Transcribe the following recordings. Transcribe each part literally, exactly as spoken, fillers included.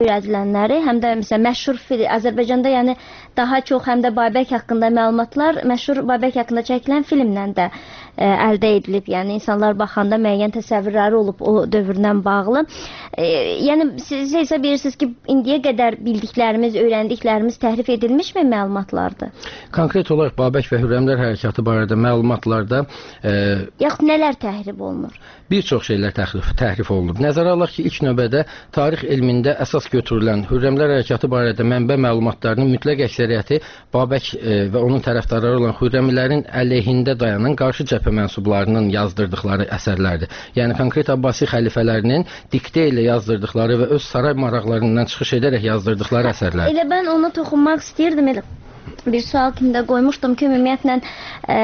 öyrədilənləri, həm də məsələn məşhur film, Azərbaycanda yəni daha çox həm də Babək haqqında məlumatlar məşhur Babək haqqında çəkilən filmlə də ə, əldə edilib. Yəni insanlar baxanda müəyyən təsəvvürləri olub o dövrdən bağlı. E, yəni siz hesab edirsiniz ki, indiyə qədər bildiklərimiz, öyrəndiklərimiz təhrif edilmişmi məlumatlardır? Konkret olaraq Babək və Hürrəmlər hərəkatı barədə məlumatlarda e, yaxud nələr təhrif olunur? Bir çox şeylər təhrif, təhrif olunub. Nəzərə alaq ki, ilk növbədə tarix elmində əsas götürülən Hürrəmlər hərəkatı barədə mənbə məlumatlarının mütləq əksəriyyəti Babək e, və onun tərəfdarları olan Hürrəmlərin əleyhində dayanan qarşı cəbhə mənsublarının yazdırdıqları əsərlərdir. Yəni konkret Abbasi xəlifələrinin diktə ilə yazdırdıqları və öz saray maraqlarından çıxış edərək yazdırdıqları əsərlərdir. Elə mən ona toxunmaq istəyirdim. Elə bir sual kimi də qoymuşdum ki, ümumiyyətlə e,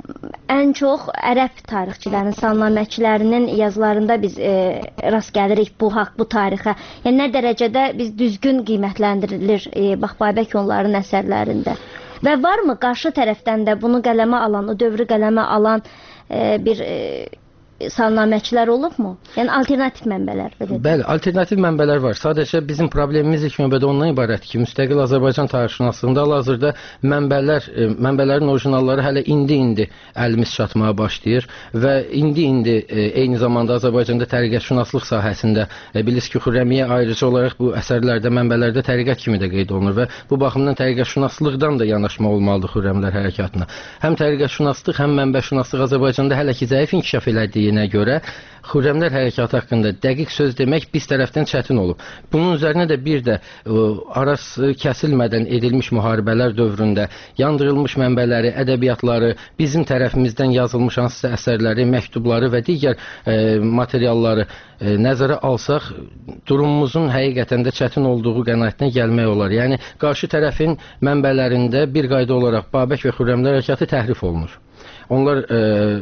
ən çox ərəb tarixçilərinin, salnaməçilərinin yazılarında biz e, rast gəlirik bu haqq, bu tarixə. Yəni nə dərəcədə biz düzgün qiymətləndirilir e, bax Babək onların əsərlərində. Və varmı qarşı tərəfdən də bunu qələmə alan, o dövrü qələmə alan e, bir e, salnaməçilər olubmu? Yəni alternativ mənbələr. Bəli, alternativ mənbələr var. Sadəcə bizim problemimiz ilk növbədə ondan ibarətdir ki, müstəqil Azərbaycan tarixşünaslığında hal-hazırda mənbələr, mənbələrin orijinalları hələ indi-indi əlimiz çatmağa başlayır və indi-indi eyni zamanda Azərbaycanda təriqətşünaslıq sahəsində bilirsiniz ki, Xürrəmiyyə ayrıca olaraq bu əsərlərdə, mənbələrdə təriqət kimi də qeyd olunur və bu baxımdan təriqətşünaslığdan da yanaşma olmalıdır Xürrəmlər hərəkatına. Həm təriqətşünaslıq, həm mənbəşünaslıq Azərbaycanda hələ ki zəif inkişaf elədiyi görə Xürrəmlər hərəkatı haqqında dəqiq söz demək biz tərəfdən çətin olub. Bunun üzərinə də bir də ə, arası kəsilmədən edilmiş müharibələr dövründə yandırılmış mənbələri, ədəbiyyatları, bizim tərəfimizdən yazılmış hansısa əsərləri, məktubları və digər ə, materialları ə, nəzərə alsaq, durumumuzun həqiqətən də çətin olduğu qənaətinə gəlmək olar. Yəni, qarşı tərəfin mənbələrində bir qayda olaraq Babək və Xürrəmlər hərəkatı təhrif olunur. Onlar ə,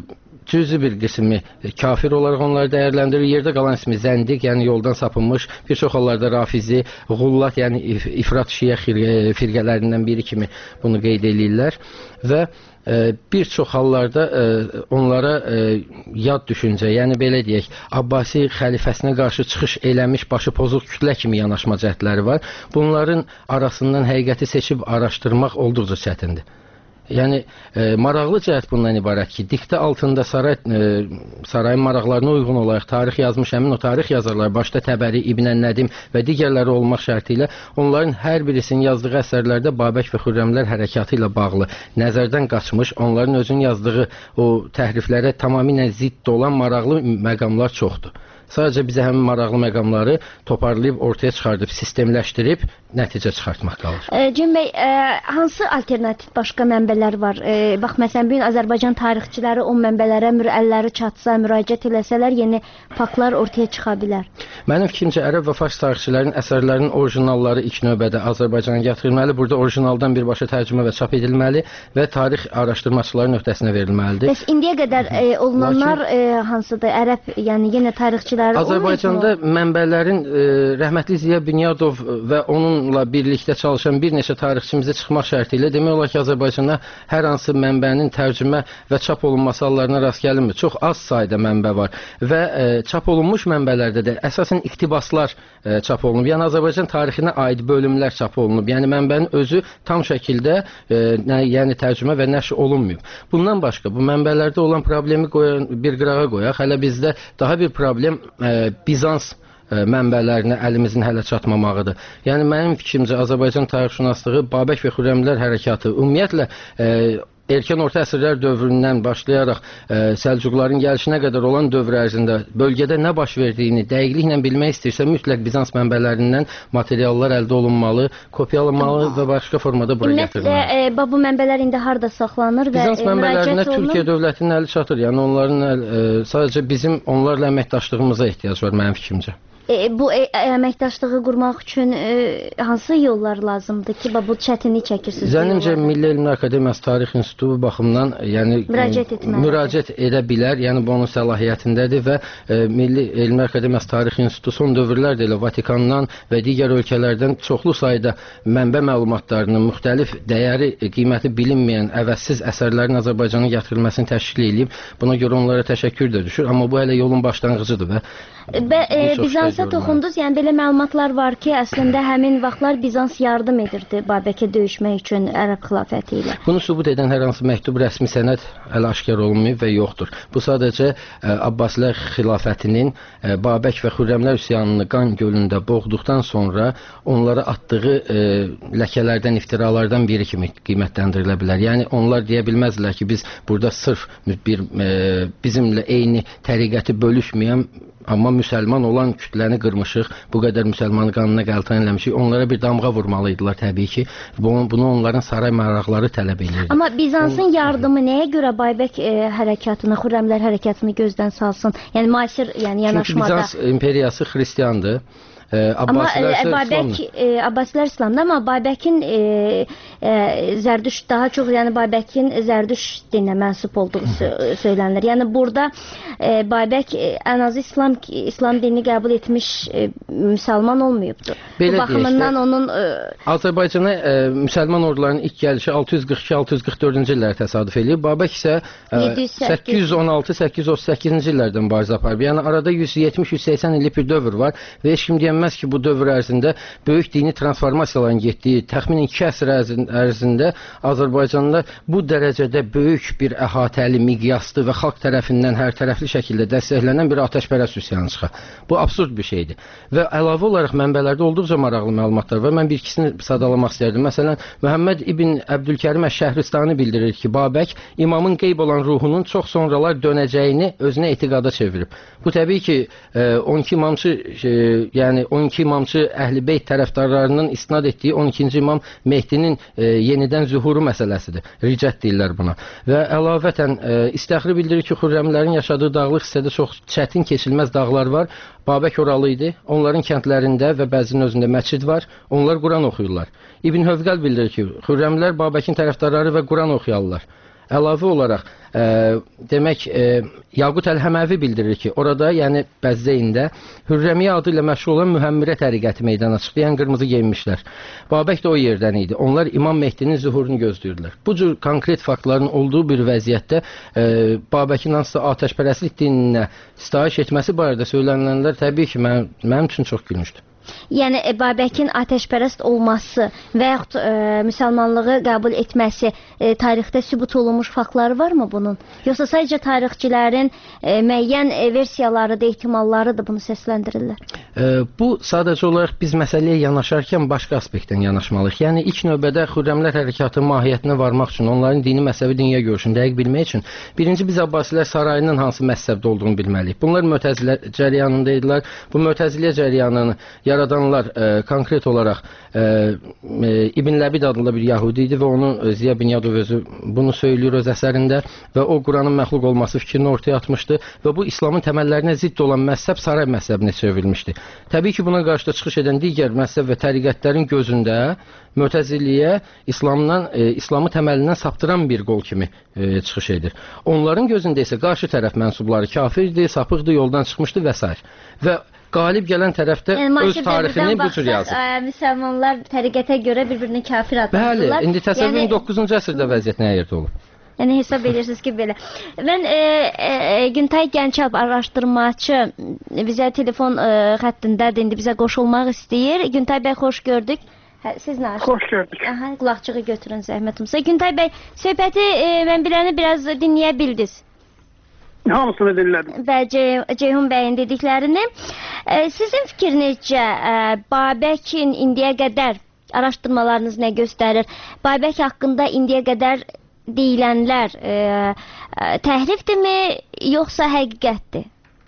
cüzi bir qismi kafir olaraq onları dəyərləndirir. Yerdə qalan ismi zəndiq, yəni yoldan sapınmış, bir çox hallarda rafizi,ğullat, yəni ifrat şiə firqələrindən biri kimi bunu qeyd edirlər və e, bir çox hallarda e, onlara e, yad düşüncə, yəni belə deyək, Abbasi xəlifəsinə qarşı çıxış eləmiş başı pozuq kütlə kimi yanaşma cəhdləri var. Bunların arasından həqiqəti seçib araşdırmaq olduqca çətindir. Yəni, e, maraqlı cəhət bundan ibarət ki, diktə altında saray, e, sarayın maraqlarına uyğun olaraq tarix yazmış həmin o tarix yazarlar, başda Təbəri, İbn Nədim və digərləri olmaq şərti ilə onların hər birisinin yazdığı əsərlərdə Babək və Xürrəmlər hərəkatı ilə bağlı nəzərdən qaçmış, onların özünün yazdığı o təhriflərə tamamilə zidd olan maraqlı məqamlar çoxdur. Sadəcə bizə həmin maraqlı məqamları toparlayıb, ortaya çıxardıb, sistemləşdirib, nəticə çıxartmaq qalır. E, Cem bəy, e, hansı alternativ başqa mənbələr var? E, bax, məsələn, bugün Azərbaycan tarixçiləri o mənbələrə əlləri çatsa, müraciət eləsələr, yeni faktlar ortaya çıxa bilər. Mənim fikrimcə, ərəb və fars tarixçilərin əsərlərinin orijinalları ilk növbədə Azərbaycana gətirilməli, burada orijinaldan birbaşa tərcümə və çap edilməli və tarix araşdırmaçıların öhdəsinə verilməlidir. Bəs indiyə qədər e, olunanlar Lakin... e, hansıdır? Ərəb, yəni yenə tarixçilər Azərbaycanda mənbələrin e, rəhmətli Ziya Bünyadov və onunla birlikdə çalışan bir neçə tarixçimizə çıxmaq şərti ilə demək olar ki, Azərbaycanda hər hansı mənbənin tərcümə və çap olunması hallarına rast gəlinmir. Çox az sayda mənbə var və e, çap olunmuş mənbələrdə də əsasən iqtibaslar e, çap olunub. Yəni Azərbaycan tarixinə aid bölümlər çap olunub. Yəni mənbənin özü tam şəkildə e, nə, yəni tərcümə və nəşr olunmayıb. Bundan başqa bu mənbələrdə olan problemi qoyan, bir qırağa qoyaq. Hələ bizdə daha bir problem e, Bizans e, mənbələrinə əlimizin hələ çatmamağıdır. Yəni mənim fikrimcə Azərbaycan tarixşünaslığı Babək və Xürrəmlər hərəkatı ümumiyyətlə e, erkən orta əsrlər dövründən başlayaraq e, Səlcuqların gəlişinə qədər olan dövr ərzində bölgədə nə baş verdiyini dəqiqliklə bilmək istəyirsə, mütləq Bizans mənbələrindən materiallar əldə olunmalı, kopyalanmalı və başqa formada bura gətirilməli. Ümumiyyətlə, bu mənbələr indi harada saxlanır və Bizans mənbələrinə Türkiyə dövlətinin əli çatır. Yəni onların əl, e, sadəcə bizim onlarla əməkdaşlığımıza ehtiyac var mənim fikrimcə. E, bu e, əməkdaşlığı qurmaq üçün e, hansı yollar lazımdır ki, bu çətinlik çəkirsiniz? Zənnimcə Milli Elmlər Akademiyası Tarix İnstitutu baxımından yəni, müraciət, etməli. müraciət edə bilər, yəni bu onun səlahiyyətindədir və e, Milli Elmlər Akademiyası Tarix İnstitutu son dövrlərdə elə Vatikandan və digər ölkələrdən çoxlu sayda mənbə məlumatlarının müxtəlif dəyəri, qiyməti bilinməyən, əvəzsiz əsərlərin Azərbaycana gətirilməsini təşkil edib. Buna görə onlara təşəkkür də düşür, amma bu hələ yolun başlanğıcıdır və Bə, e, Bizans Bizansa toxundunuz, yəni belə məlumatlar var ki, əslində həmin vaxtlar Bizans yardım edirdi Babəkə döyüşmək üçün Ərəb xilafəti ilə. Bunu sübut edən hər hansı məktub, rəsmi sənəd hələ aşkar olunmayıb və yoxdur. Bu sadəcə ə, Abbasilər xilafətinin ə, Babək və Xürrəmlər üsyanını qan gölündə boğduqdan sonra onlara atdığı ə, ləkələrdən, iftiralardan biri kimi qiymətləndirilə bilər. Yəni onlar deyə bilməzlər ki, biz burada sırf bir ə, bizimlə eyni təriqəti bölüşməyən amma müsəlman olan kütləni qırmışıq, bu qədər müsəlmanı qanuna qəltan eləmişik, onlara bir damğa vurmalıydılar təbii ki. Bunu, bunu onların saray maraqları tələb edirdi. Amma Bizansın yardımı nəyə görə Babək e, hərəkatını, Xürrəmlər hərəkatını gözdən salsın? Yəni müasir, yəni yanaşmada. Çünki Bizans imperiyası xristiandır. Amma Babək Abbasilər İslamda, amma Babəkin e, e, Zərdüş daha çox, yəni Babəkin Zərdüş dininə mənsub olduğu söylənilir. Yəni burada e, Babək ən azı İslam İslam dinini qəbul etmiş e, müsəlman olmayıbdır. Belə bu baxımından deyək, onun e, Azərbaycana e, müsəlman ordularının ilk gəlişi altı yüz qırx iki altı yüz qırx dördüncü illərə təsadüf eləyir. Babək isə e, səkkiz yüz on altı səkkiz yüz otuz səkkizinci illərdən mübarizə aparıb. Yəni arada yüz yetmiş yüz səksən illik bir dövr var və heç kim deyəmməz ki, bu dövr ərzində böyük dini transformasiyaların getdiyi, təxminən iki əsr ərzində Azərbaycanda bu dərəcədə böyük bir əhatəli, miqyaslı və xalq tərəfindən hər tərəfli şəkildə dəstəklənən bir atəşpərəst üsyanı çıxar. Bu absurd bir şeydir. Və əlavə olaraq mənbələrdə olduqca maraqlı məlumatlar var. Mən bir ikisini sadalamaq istərdim. Məsələn, Məhəmməd ibn Əbdülkərim Əş-Şəhristani bildirir ki, Babək imamın qeyb olan ruhunun çox sonralar dönəcəyini özünə etiqada çevirib. Bu təbii ki, on iki imamçı, yəni on iki imamçı Əhl-i-Beyt tərəfdarlarının istinad etdiyi on ikinci imam Mehdinin e, yenidən zühuru məsələsidir. Ricət deyirlər buna. Və əlavətən e, İstəxri bildirir ki, Xürrəmlərin yaşadığı dağlıq hissədə çox çətin keçilməz dağlar var. Babək oralı idi. Onların kəndlərində və bəzinin özündə məscid var. Onlar Quran oxuyurlar. İbn Hövqəl bildirir ki, Xürrəmlər Babəkin tərəfdarları və Quran oxuyarlar. Əlavə olaraq, e, demək, e, Yaqut Əl-Həməvi bildirir ki, orada, yəni Bəzdəyində Hürrəmiyyə adı ilə məşhur olan Mühəmmirə təriqəti meydana çıxdı, yəni qırmızı geyinmişlər. Babək də o yerdən idi. Onlar İmam Mehdinin zühurunu gözləyirdilər. Bu cür konkret faktların olduğu bir vəziyyətdə e, Babəkin hansısa atəşpərəstlik dininə sitayiş etməsi barədə söylənilənlər təbii ki, mənim, mənim üçün çox gülmüşdür. Yəni Babəkin atəşpərəst olması və yaxud e, müsəlmanlığı qəbul etməsi e, tarixdə sübut olunmuş faktları varmı bunun? Yoxsa sadəcə tarixçilərin e, müəyyən e, versiyaları da, ehtimalları da bunu səsləndirirlər? E, bu sadəcə olaraq biz məsələyə yanaşarkən başqa aspektdən yanaşmalıyıq. Yəni ilk növbədə Xürrəmlər hərəkatının mahiyyətinə varmaq üçün, onların dini məzhəbi dünya görüşünü dəqiq bilmək üçün birinci biz Abbasilər sarayının hansı məzhəbdə olduğunu bilməliyik. Bunlar Mötəzilə cəryanında idilər. Bu Mötəzilə cəryanını yaradanlar e, konkret olaraq e, e, İbn Ləbid adında bir Yahudi idi və onun e, Ziya Binyadov özü bunu söylüyor öz əsərində və o Quranın məxluq olması fikrini ortaya atmışdı və bu İslamın təməllərinə zidd olan məzhəb saray məzhəbinə çevrilmişdi. Təbii ki, buna qarşı da çıxış edən digər məzhəb və təriqətlərin gözündə Mötəziliyə İslamdan, e, İslamı təməlindən saptıran bir qol kimi e, çıxış edir. Onların gözündə isə qarşı tərəf mənsubları kafirdir, sapıqdır, yoldan çıxmışdı və s. Və qalib gələn tərəfdə yəni, öz tarixini bu cür yazır. Ə, müsəlmanlar təriqətə görə bir-birini kafir adlandırırlar. Bəli, indi təsəvvürün yəni, doqquzuncu əsrdə vəziyyət nə yerdə olur? Yəni hesab edirsiniz ki, belə. Mən e, e, Güntay Gəncalp araşdırmaçı bizə telefon e, xəttindədir, indi bizə qoşulmaq istəyir. Güntay bəy, xoş gördük. Hə, siz nə aşkınız? Xoş gördük. Aha, qulaqçığı götürün zəhmət olmasa. Güntay bəy, söhbəti e, mən biləni biraz dinləyə bildiniz. Hamısını dinlədim. Və Ceyhun bəyin dediklərini. E, sizin fikrinizcə e, Babəkin indiyə qədər araşdırmalarınız nə göstərir? Babək haqqında indiyə qədər deyilənlər e, e, təhrifdirmi, yoxsa həqiqətdir?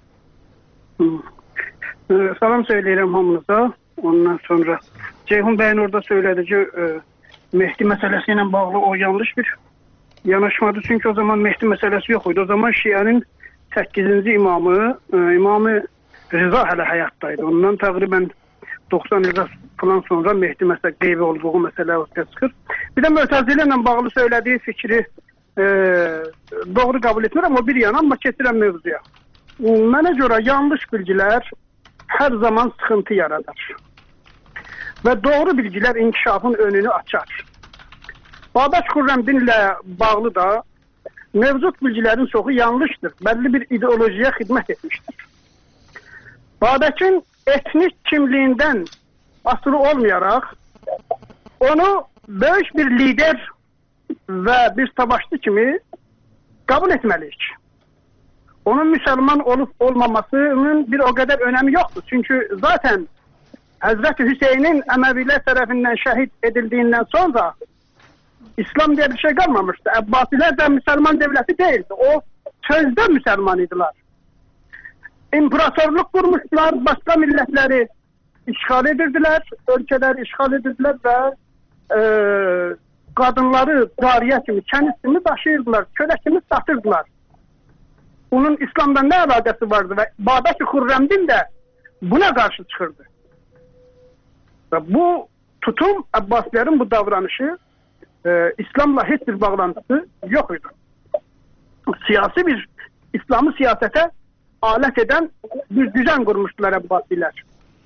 E, salam söyləyirəm hamınıza. Ondan sonra Ceyhun bəyin orada söylədi ki, e, Mehdi məsələsi ilə bağlı o yanlış bir yanaşmadı. Çünki o zaman Mehdi məsələsi yox idi. O zaman Şiənin səkkizinci imamı, e, İmamı Rıza hələ həyatdaydı. Ondan təqribən doxsan ildə falan sonra Mehdi məsələ qeybi olduğu məsələ ortaya çıxır. Bir də Mötəzilə ilə bağlı söylədiyi fikri e, doğru qəbul etmirəm, o bir yana, amma keçirəm mövzuya. Mənə görə yanlış bilgilər hər zaman sıxıntı yaradar. Və doğru bilgilər inkişafın önünü açar. Babək Xürrəmdinlə bağlı da mövcud bilgilərin çoxu yanlışdır. Bəlli bir ideolojiyə xidmət etmişdir. Babəkin etnik kimliğinden asılı olmayarak onu böyük bir lider ve bir savaşçı kimi kabul etmeliyiz. Onun Müslüman olup olmamasının bir o kadar önemi yoktu. Çünkü zaten Hazreti Hüseyin'in Emeviler tarafından şehit edildiğinden sonra İslam diye bir şey kalmamıştı. Abbasiler de Müslüman devleti değildi. O sözde Müslüman idiler. İmparatorluk kurmuşlar, başka milletleri işgal edirdiler, ülkeleri işgal edirdiler ve e, kadınları cariye kimi, kendisini taşıyırdılar, köle kimi satırdılar. Bunun İslam'da ne alakası vardı ve Babək-i Xürrəmdin de buna karşı çıkırdı. Ve bu tutum, Abbasilerin bu davranışı e, İslam'la hiçbir bağlantısı yok idi. Siyasi bir, İslam'ı siyasete alet eden bir düzen kurmuştular Abbasiler.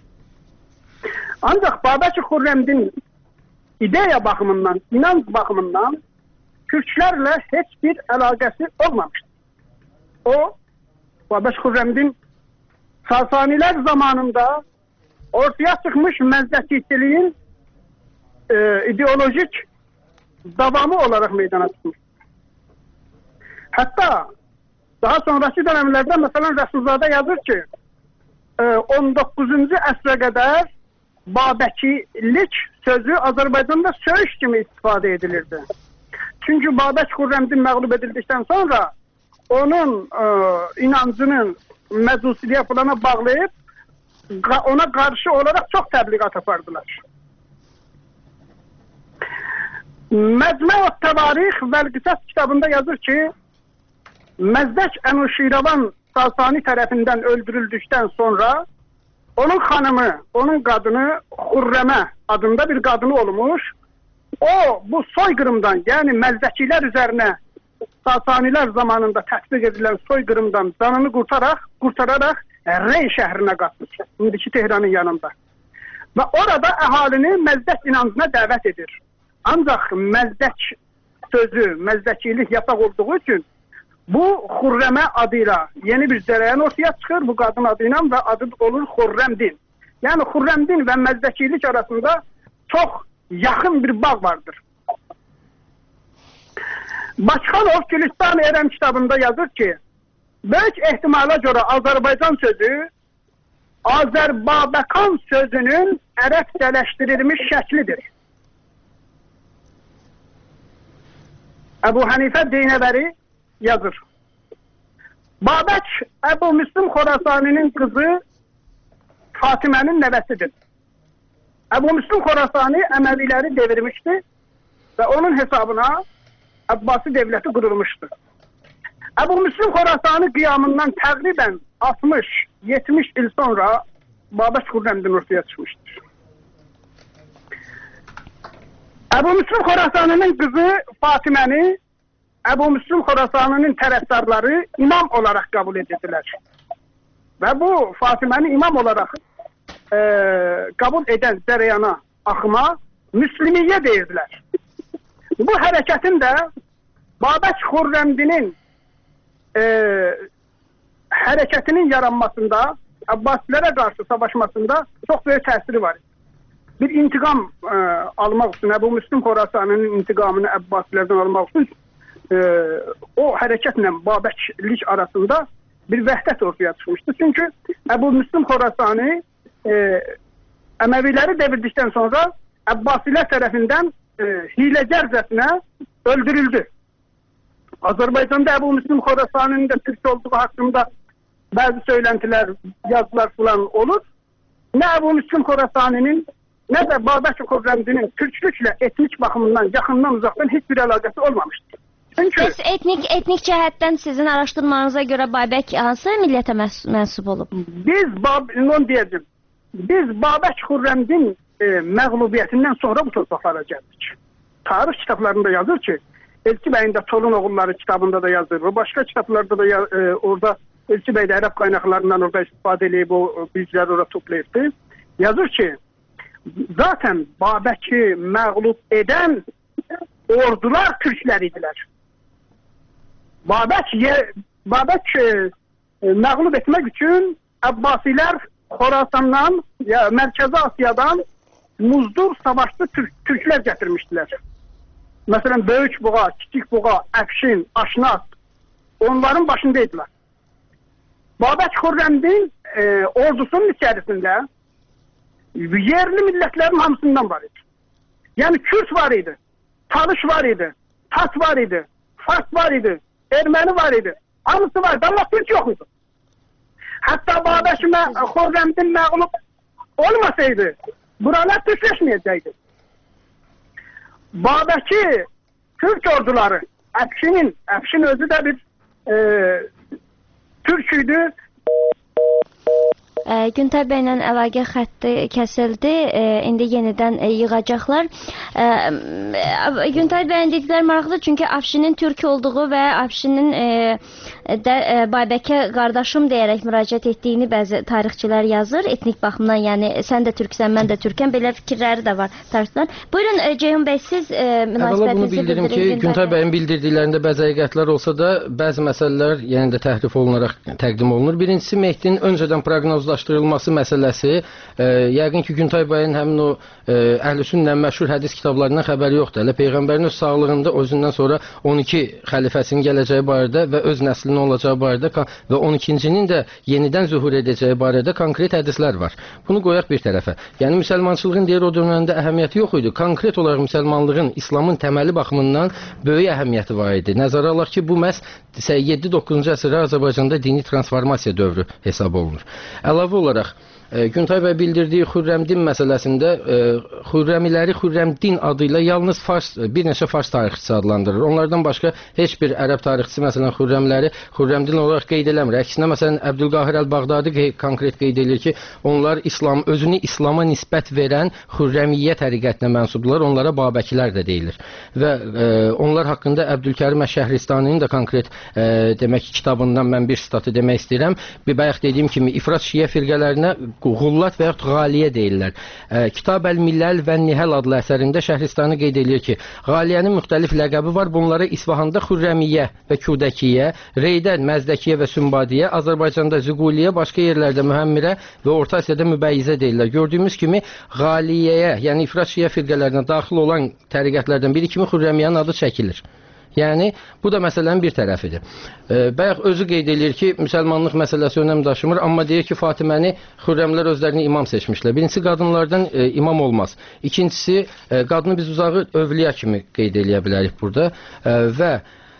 Ancak Babək-i Xürrəmdin ideya bakımından, inanç bakımından Türklerle hiçbir alakası olmamıştır. O, Babək-i Xürrəmdin Sasaniler zamanında ortaya çıkmış məzdəkçiliğin e, ideolojik davamı olarak meydana çıkmış. Hatta daha sonraki dönemlerde mesela Resulzade yazır ki on doqquzuncu əsrə kadar Babəkçilik sözü Azerbaycan'da söğüş kimi istifade edilirdi. Çünkü Babək Xürrəmdin məğlub edildikten sonra onun e, inancının mezusiliğe falana bağlayıp ona karşı olarak çok tebligat yapardılar. Mecmu-ı Tevarih ve Qisas kitabında yazır ki Məzdək Enuşiravan Sasani tarafından öldürüldükten sonra onun hanımı, onun kadını Xürrəmə adında bir kadını olmuş. O bu soykırımdan, yani Məzdəkiler üzerine Sasaniler zamanında tatbik edilen soykırımdan canını kurtararak, kurtararak Rey şehrine katmış. Şimdiki Tehran'ın yanında. Ve orada ahalini Məzdək inancına davet edir. Ancak Məzdək sözü, Məzdəkilik yasak olduğu için bu Xürrəmə adıyla yeni bir cereyan ortaya çıkır. Bu kadın adıyla ve adı olur Xürrəmdin. Yani Xürrəmdin ve Məzdəkilik arasında çok yakın bir bağ vardır. Başkanov Gülistan Eren kitabında yazır ki büyük ihtimala göre Azerbaycan sözü Azerbabekan sözünün Ərəbcələşdirilmiş şəklidir. Ebu Hanife Deynəbəri yazır. Babək Ebu Müslim Xorasani'nin kızı Fatime'nin nevesidir. Ebu Müslim Xorasani Emevileri devirmişti ve onun hesabına Abbasi devleti kurulmuştu. Ebu Müslim Xorasani kıyamından təqribən altmış yetmiş il sonra Babək Xürrəmdin ortaya çıkmıştır. Ebu Müslim Xorasani'nin kızı Fatime'ni Ebu Müslim Xorasani'nin tərəfdarları imam olarak kabul edildiler. Ve bu Fatime'ni imam olarak e, kabul eden cereyana, akıma Müslimiye deyirdiler. Bu hareketin de Babək Xürrəmdinin e, hareketinin yaranmasında, Abbasilere karşı savaşmasında çok büyük tesiri var. Bir intikam e, almak için, Ebu Müslim Xorasani'nin intikamını Abbasilerden almak için e, o hareketle Babəklik arasında bir vəhdət ortaya çıkmıştı. Çünkü Ebu Müslim Xorasani e, Emevileri devirdikten sonra Abbasiler tarafından e, hilecercesine öldürüldü. Azerbaycan'da Ebu Müslim Xorasani'nin de Türk olduğu hakkında bazı söylentiler, yazılar falan olur. Ne Ebu Müslim Xorasani'nin ne de Babək Xürrəmdinin Türklükle etnik bakımından yakından uzaktan hiçbir alakası olmamıştır. Çünkü Siz etnik etnik cəhətdən sizin araşdırmanıza görə Babək hansı millətə məs mənsub olub? Biz onu diyeceğim. Biz Babək Xürrəmdin e, məğlubiyyətindən sonra bu torpaqlara gəldik. Tarix kitaplarında yazır ki, Elçi Bey'in de Torun Oğulları kitabında da yazır. Ve başka kitaplarda da e, orada Elçi Bey de Arap kaynaklarından orada istifade edip o bilgileri orada toplayıptı. Yazır ki, zaten Babək'i məğlub eden ordular Türkler idiler. Babək, Babək e, məğlub etmek için Abbasiler Xorasandan, ya Mərkəzi Asiyadan muzdur savaşlı Türk, Türklər gətirmişdilər. Məsələn, Böyük Buğa, Kiçik Buğa, Əfşin, Aşnaq onların başındaydılar. Babək Xürrəmdin e, ordusunun içərisində yerli millətlərin hamısından var idi. Yəni Kürt var idi, Talış var idi, Tat var idi, Fars var idi, Erməni var idi. Hamısı var idi, amma Türk yox idi. Hətta Babək Xürrəmdin məğlub olmasaydı, buralar Türkləşməyəcəkdi. Babəki Türk orduları, Əfşinin, Əfşin özü də bir e, Türk idi. E, Güntay bəylə əlaqə xətti kəsildi. E, indi yenidən e, yığacaqlar. E, e, Güntay bəyin dedikləri maraqlıdır, çünki Əfşinin Türk olduğu və Əfşinin e, də e, Babəkə qardaşım deyərək müraciət etdiyini bəzi tarixçilər yazır. Etnik baxımdan, yəni sən də türksən, mən də türkəm. Belə fikirləri də var tarixçilər. Buyurun e, Ceyhun bəy, siz e, münasibətinizi bildirin ki, Güntay bəyin bildirdiklərində bəzi həqiqətlər olsa da, bəzi məsələlər yenə də təhrif olunaraq təqdim olunur. Birincisi, Mehdinin öncədən proqnozlaşdırılması məsələsi, e, yəqin ki, Güntay bəyin həmin o e, Əhlüsünnə məşhur hədis kitablarından xəbəri yoxdur. Hələ Peyğəmbərin öz sağlığında özündən sonra on iki xəlifəsinin gələcəyi barədə və öz nəslinin olacağı barədə və on ikincinin də yenidən zühur edəcəyi barədə konkret hədislər var. Bunu qoyaq bir tərəfə. Yəni müsəlmançılığın deyir o dövrəndə əhəmiyyəti yox idi. Konkret olaraq müsəlmanlığın, İslamın təməli baxımından böyük əhəmiyyəti var idi. Nəzərə alaq ki, bu məhz yeddi doqquzuncu əsrdə Azərbaycanda dini transformasiya dövrü hesab olunur. Əlavə olaraq E, Güntay bəy bildirdiyi Xürrəmdin məsələsində e, Xürrəmiləri Xürrəmdin adı ilə yalnız Fars, bir neçə Fars tarixçisi adlandırır. Onlardan başqa heç bir ərəb tarixçisi məsələn Xürrəmləri Xürrəmdin olaraq qeyd eləmir. Əksinə məsələn Əbdülqahir Əl-Bağdadi konkret qeyd edir ki, onlar İslam özünü İslama nisbət verən Xürrəmiyyə təriqətinə mənsubdular. Onlara Babəkilər də deyilir. Və e, onlar haqqında Əbdülkərim Əş-Şəhristaninin də konkret e, demək kitabından mən bir statı demək istəyirəm. Bir bayaq dediyim kimi İfrat Şiə firqələrinə Qullat və yaxud Qaliyə deyirlər. E, Kitab Əl-Milləl və Nihəl adlı əsərində Şəhristani qeyd edir ki, Qaliyənin müxtəlif ləqəbi var. Bunlara İsfahanda Xürrəmiyyə və Kudəkiyyə, Reydən Məzdəkiyyə və Sümbadiyyə, Azərbaycanda Züquliyyə, başqa yerlərdə Mühəmmirə və Orta Asiyada Mübəyyizə deyirlər. Gördüyümüz kimi Qaliyəyə, yəni İfrat Şiə firqələrinə daxil olan təriqətlərdən biri kimi Xürrəmiyyənin adı çəkilir. Yəni, bu da məsələnin bir tərəfidir. E, bayaq özü qeyd edir ki, müsəlmanlıq məsələsi önəm daşımır, amma deyir ki, Fatiməni Xürrəmlər özlərini imam seçmişlər. Birincisi, qadınlardan e, imam olmaz. İkincisi, e, qadını biz uzağı övliya kimi qeyd edə bilərik burada e, və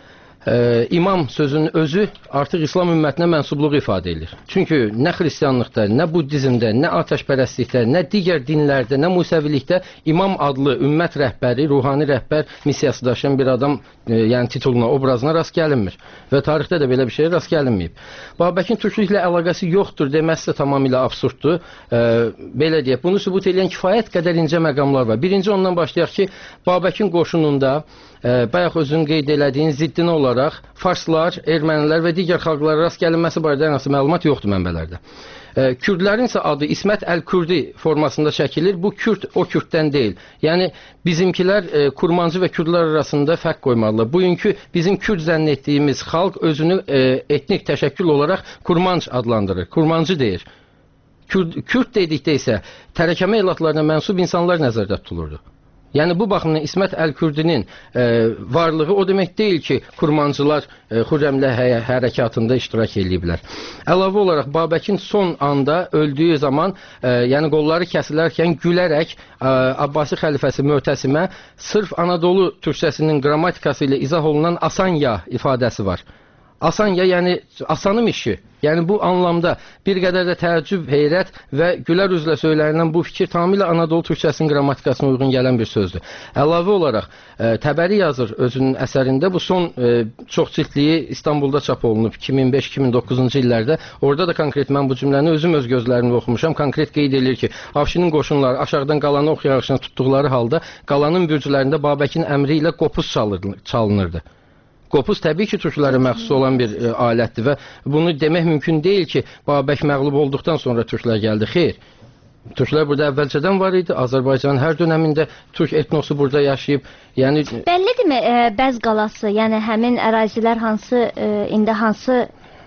Ee, imam sözünün özü artıq İslam ümmətinə mənsubluğu ifadə edir. Çünki nə xristianlıqda, nə buddizmdə, nə atəşpərəstlikdə, nə digər dinlərdə, nə musəvilikdə imam adlı ümmət rəhbəri, ruhani rəhbər missiyası daşıyan bir adam e, yəni tituluna, obrazına rast gəlinmir. Və tarixdə də belə bir şeyə rast gəlinməyib. Babəkin türklüklə əlaqəsi yoxdur deməsi də tamamilə absurddur. E, belə deyək, bunu sübut edən kifayət qədər incə məqamlar var. Birinci ondan başlayaq ki, Babəkin qoşununda e, bayaq özünün qeyd elədiyin ziddinə olaraq Farslar, Ermənilər və digər xalqlara rast gəlinməsi barədə hansı məlumat yoxdur mənbələrdə. E, Kürdlərin isə adı İsmət Əl-Kürdi formasında çəkilir. Bu Kürd o Kürddən deyil. Yəni bizimkilər e, Kurmancı və Kürdlər arasında fərq qoymalılar. Bugünkü bizim Kürd zənn etdiyimiz xalq özünü e, etnik təşəkkül olaraq Kurmanc adlandırır. Kurmancı deyir. Kürd, Kürd dedikdə isə tərəkəmə elatlarına mənsub insanlar nəzərdə tutulurdu. Yəni bu baxımdan İsmət Əl-Kürdinin e, varlığı o demək deyil ki, Kurmancılar e, Xürrəmlər hə hərəkatında iştirak ediblər. Əlavə olaraq Babəkin son anda öldüyü zaman, e, yəni qolları kəsilərkən gülərək e, Abbasi xəlifəsi Möhtəsimə sırf Anadolu türkçəsinin qrammatikası ilə izah olunan asanya ifadəsi var. Asanya, yəni asanım işi. Yəni bu anlamda bir qədər də təəccüb, heyrət və gülər üzlə söylənilən bu fikir tamamilə Anadolu türkçəsinin qrammatikasına uyğun gələn bir sözdür. Əlavə olaraq e, Təbəri yazır özünün əsərində, bu son e, çox cildliyi İstanbulda çap olunub iki min beş iki min doqquzuncu illərdə. Orada da konkret mən bu cümləni özüm öz gözlərimlə oxumuşam. Konkret qeyd edir ki, Afşinin qoşunları aşağıdan qalanı ox yağışına tutduqları halda qalanın bürclərində Babəkin əmri ilə qopuz çalınırdı. Qopuz təbii ki, türklərə məxsus olan bir e, alətdir və bunu demək mümkün deyil ki, Babək məğlub olduqdan sonra türklər gəldi. Xeyr, türklər burada əvvəlcədən var idi. Azərbaycanın hər dönəmində türk etnosu burada yaşayıb. Yəni bəllidirmi e, Bəz qalası, yəni həmin ərazilər hansı e, indi hansı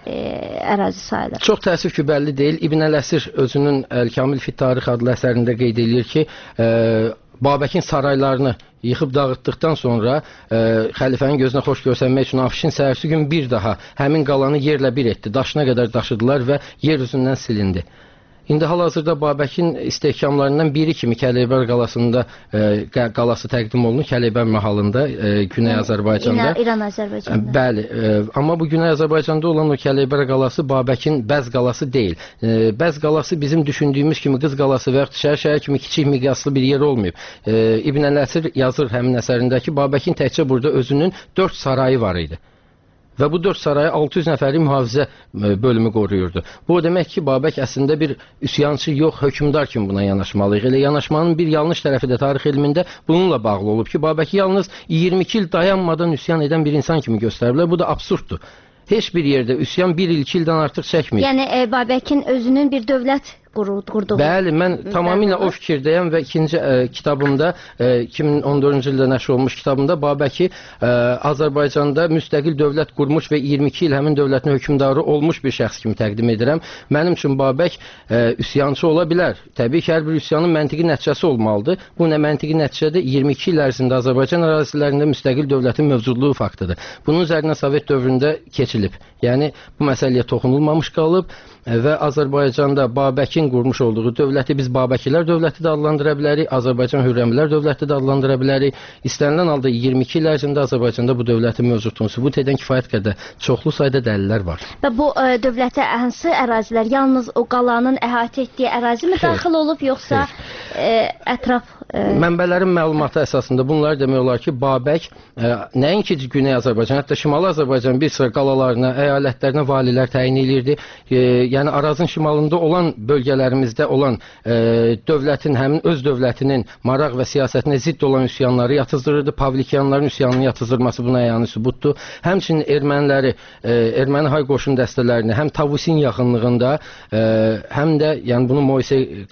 e, ərazi sayılır? Çox təəssüf ki, bəlli deyil. İbn Əl-Əsir özünün Əl-Kamil fi Tarix adlı əsərində qeyd edir ki, e, Babəkin saraylarını yıxıb dağıtdıqdan sonra e, xəlifənin gözünə xoş görsənmək üçün Afşin səhərsi gün bir daha həmin qalanı yerlə bir etdi. Daşına qədər daşıdılar və yer üzündən silindi. İndi hal-hazırda Babəkin istehkamlarından biri kimi Kəleyber qalasında e, qalası təqdim olunur. Kəleyber mahalında, e, Güney Azərbaycanda. İran Azərbaycanda. Bəli, e, amma bu Güney Azərbaycanda olan o Kəleyber qalası Babəkin Bəz qalası deyil. E, Bəz qalası bizim düşündüyümüz kimi Qız qalası və ya şəhər şəhər kimi kiçik miqyaslı bir yer olmayıb. E, İbn Əl-Əsir yazır həmin əsərində ki, Babəkin təkcə burada özünün dörd sarayı var idi. Və bu dörd sarayı altı yüz nəfərli mühafizə bölümü qoruyurdu. Bu o demək ki, Babək əslində bir üsyançı yox, hökmdar kimi buna yanaşmalıyıq. Elə yanaşmanın bir yanlış tərəfi də tarix elmində bununla bağlı olub ki, Babəki yalnız iyirmi iki il dayanmadan üsyan edən bir insan kimi göstəriblər. Bu da absurddur. Heç bir yerdə üsyan bir il, iki ildən artıq çəkməyib. Yəni e, Babəkin özünün bir dövlət qurduğu. Bəli, mən tamamilə o fikirdəyəm və ikinci e, kitabımda, e, iki min on dördüncü ildə nəşr olmuş kitabımda Babəki e, Azərbaycanda müstəqil dövlət qurmuş və iyirmi iki il həmin dövlətin hökmdarı olmuş bir şəxs kimi təqdim edirəm. Mənim üçün Babək e, üsyançı ola bilər. Təbii ki, hər bir üsyanın məntiqi nəticəsi olmalıdır. Bu nə məntiqi nəticədə iyirmi iki il ərzində Azərbaycan ərazilərində müstəqil dövlətin mövcudluğu faktıdır. Bunun üzərinə Sovet dövründə keçilib. Yəni, bu məsələyə toxunulmamış qalıb və Azərbaycanda Babəkin qurmuş olduğu dövləti biz Babəkilər dövləti də adlandıra bilərik, Azərbaycan Hürrəmilər dövləti də adlandıra bilərik. İstənilən halda iyirmi iki il ərzində Azərbaycanda bu dövlətin mövcudluğunu sübut edən kifayət qədər çoxlu sayda dəlillər var. Və bu ə, dövlətə hansı ərazilər, yalnız o qalanın əhatə etdiyi ərazi mi daxil olub, yoxsa ə, ətraf? Ə... Mənbələrin məlumatı əsasında bunlar demək olar ki, Babək ə, nəinki Güney Azərbaycan, hətta Şimali Azərbaycan bir sıra qalalarına, əyalətlərinə valilər təyin edirdi. E, yəni Arazın şimalında olan bölgələrimizdə olan e, dövlətin, həmin öz dövlətinin maraq və siyasətinə zidd olan üsyanları yatızdırırdı. Pavlikyanların üsyanının yatızdırması buna əyani sübutdur. Həmçinin erməniləri, e, erməni hay qoşun dəstələrini həm Tavusin yaxınlığında, e, həm də, yəni bunu Moisey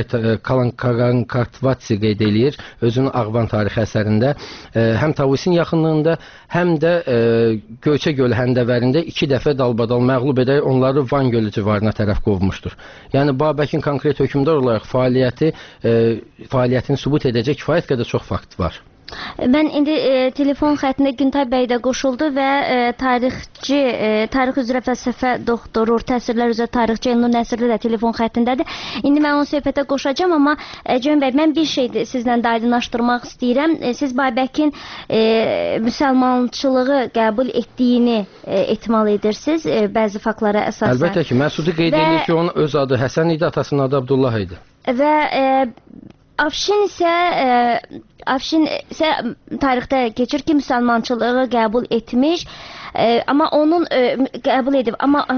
Kalankartvatsi qeyd eləyir özünün Ağvan tarixi əsərində, e, həm Tavusin yaxınlığında, həm də e, Göyçə gölü həndəvərində iki dəfə dalbadal məğlub edərək onları Van gölü civarına tərəf qovmuşdur. Yəni Babəkin konkret hökmdar olaraq fəaliyyəti, e, fəaliyyətini sübut edəcək kifayət qədər çox fakt var. Mən indi e, telefon xəttində Güntay bəy də qoşuldu və e, tarixçi, e, tarix üzrə fəlsəfə doktoru, təsirlər üzrə tarixçi Elnur Nəsirli də telefon xəttindədir. İndi mən onun söhbətə qoşacağam, amma e, Cəmin bəy, mən bir şey sizlə də aydınlaşdırmaq istəyirəm. E, siz Babəkin e, müsəlmançılığı qəbul etdiyini e, ehtimal edirsiniz e, bəzi faktlara əsasən. Əlbəttə ki, Məsudi qeyd və... edir ki, onun öz adı Həsən idi, atasının adı Abdullah idi. Və e, Afşin isə e, Afşin isə tarixdə keçir ki, müsəlmançılığı qəbul etmiş, e, amma onun e, qəbul edib, amma e,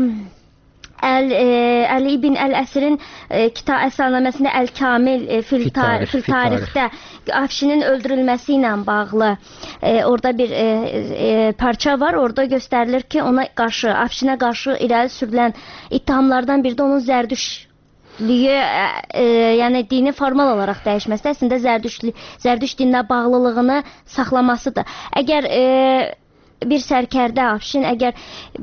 Əl, e, Əli ibn Əl-Əsrin e, kitab əsərnaməsində Əl-Kamil e, fil, tar fil tarixdə Afşinin öldürülməsi ilə bağlı e, orada bir e, e, parça var. Orada göstərilir ki, ona qarşı, Afşinə qarşı irəli sürülən ittihamlardan biri də onun zərdüş Liyə, e, yəni dini formal olaraq dəyişməsi əslində zərdüşlü, zərdüş dininə bağlılığını saxlamasıdır. Əgər e, bir sərkərdə Afşin əgər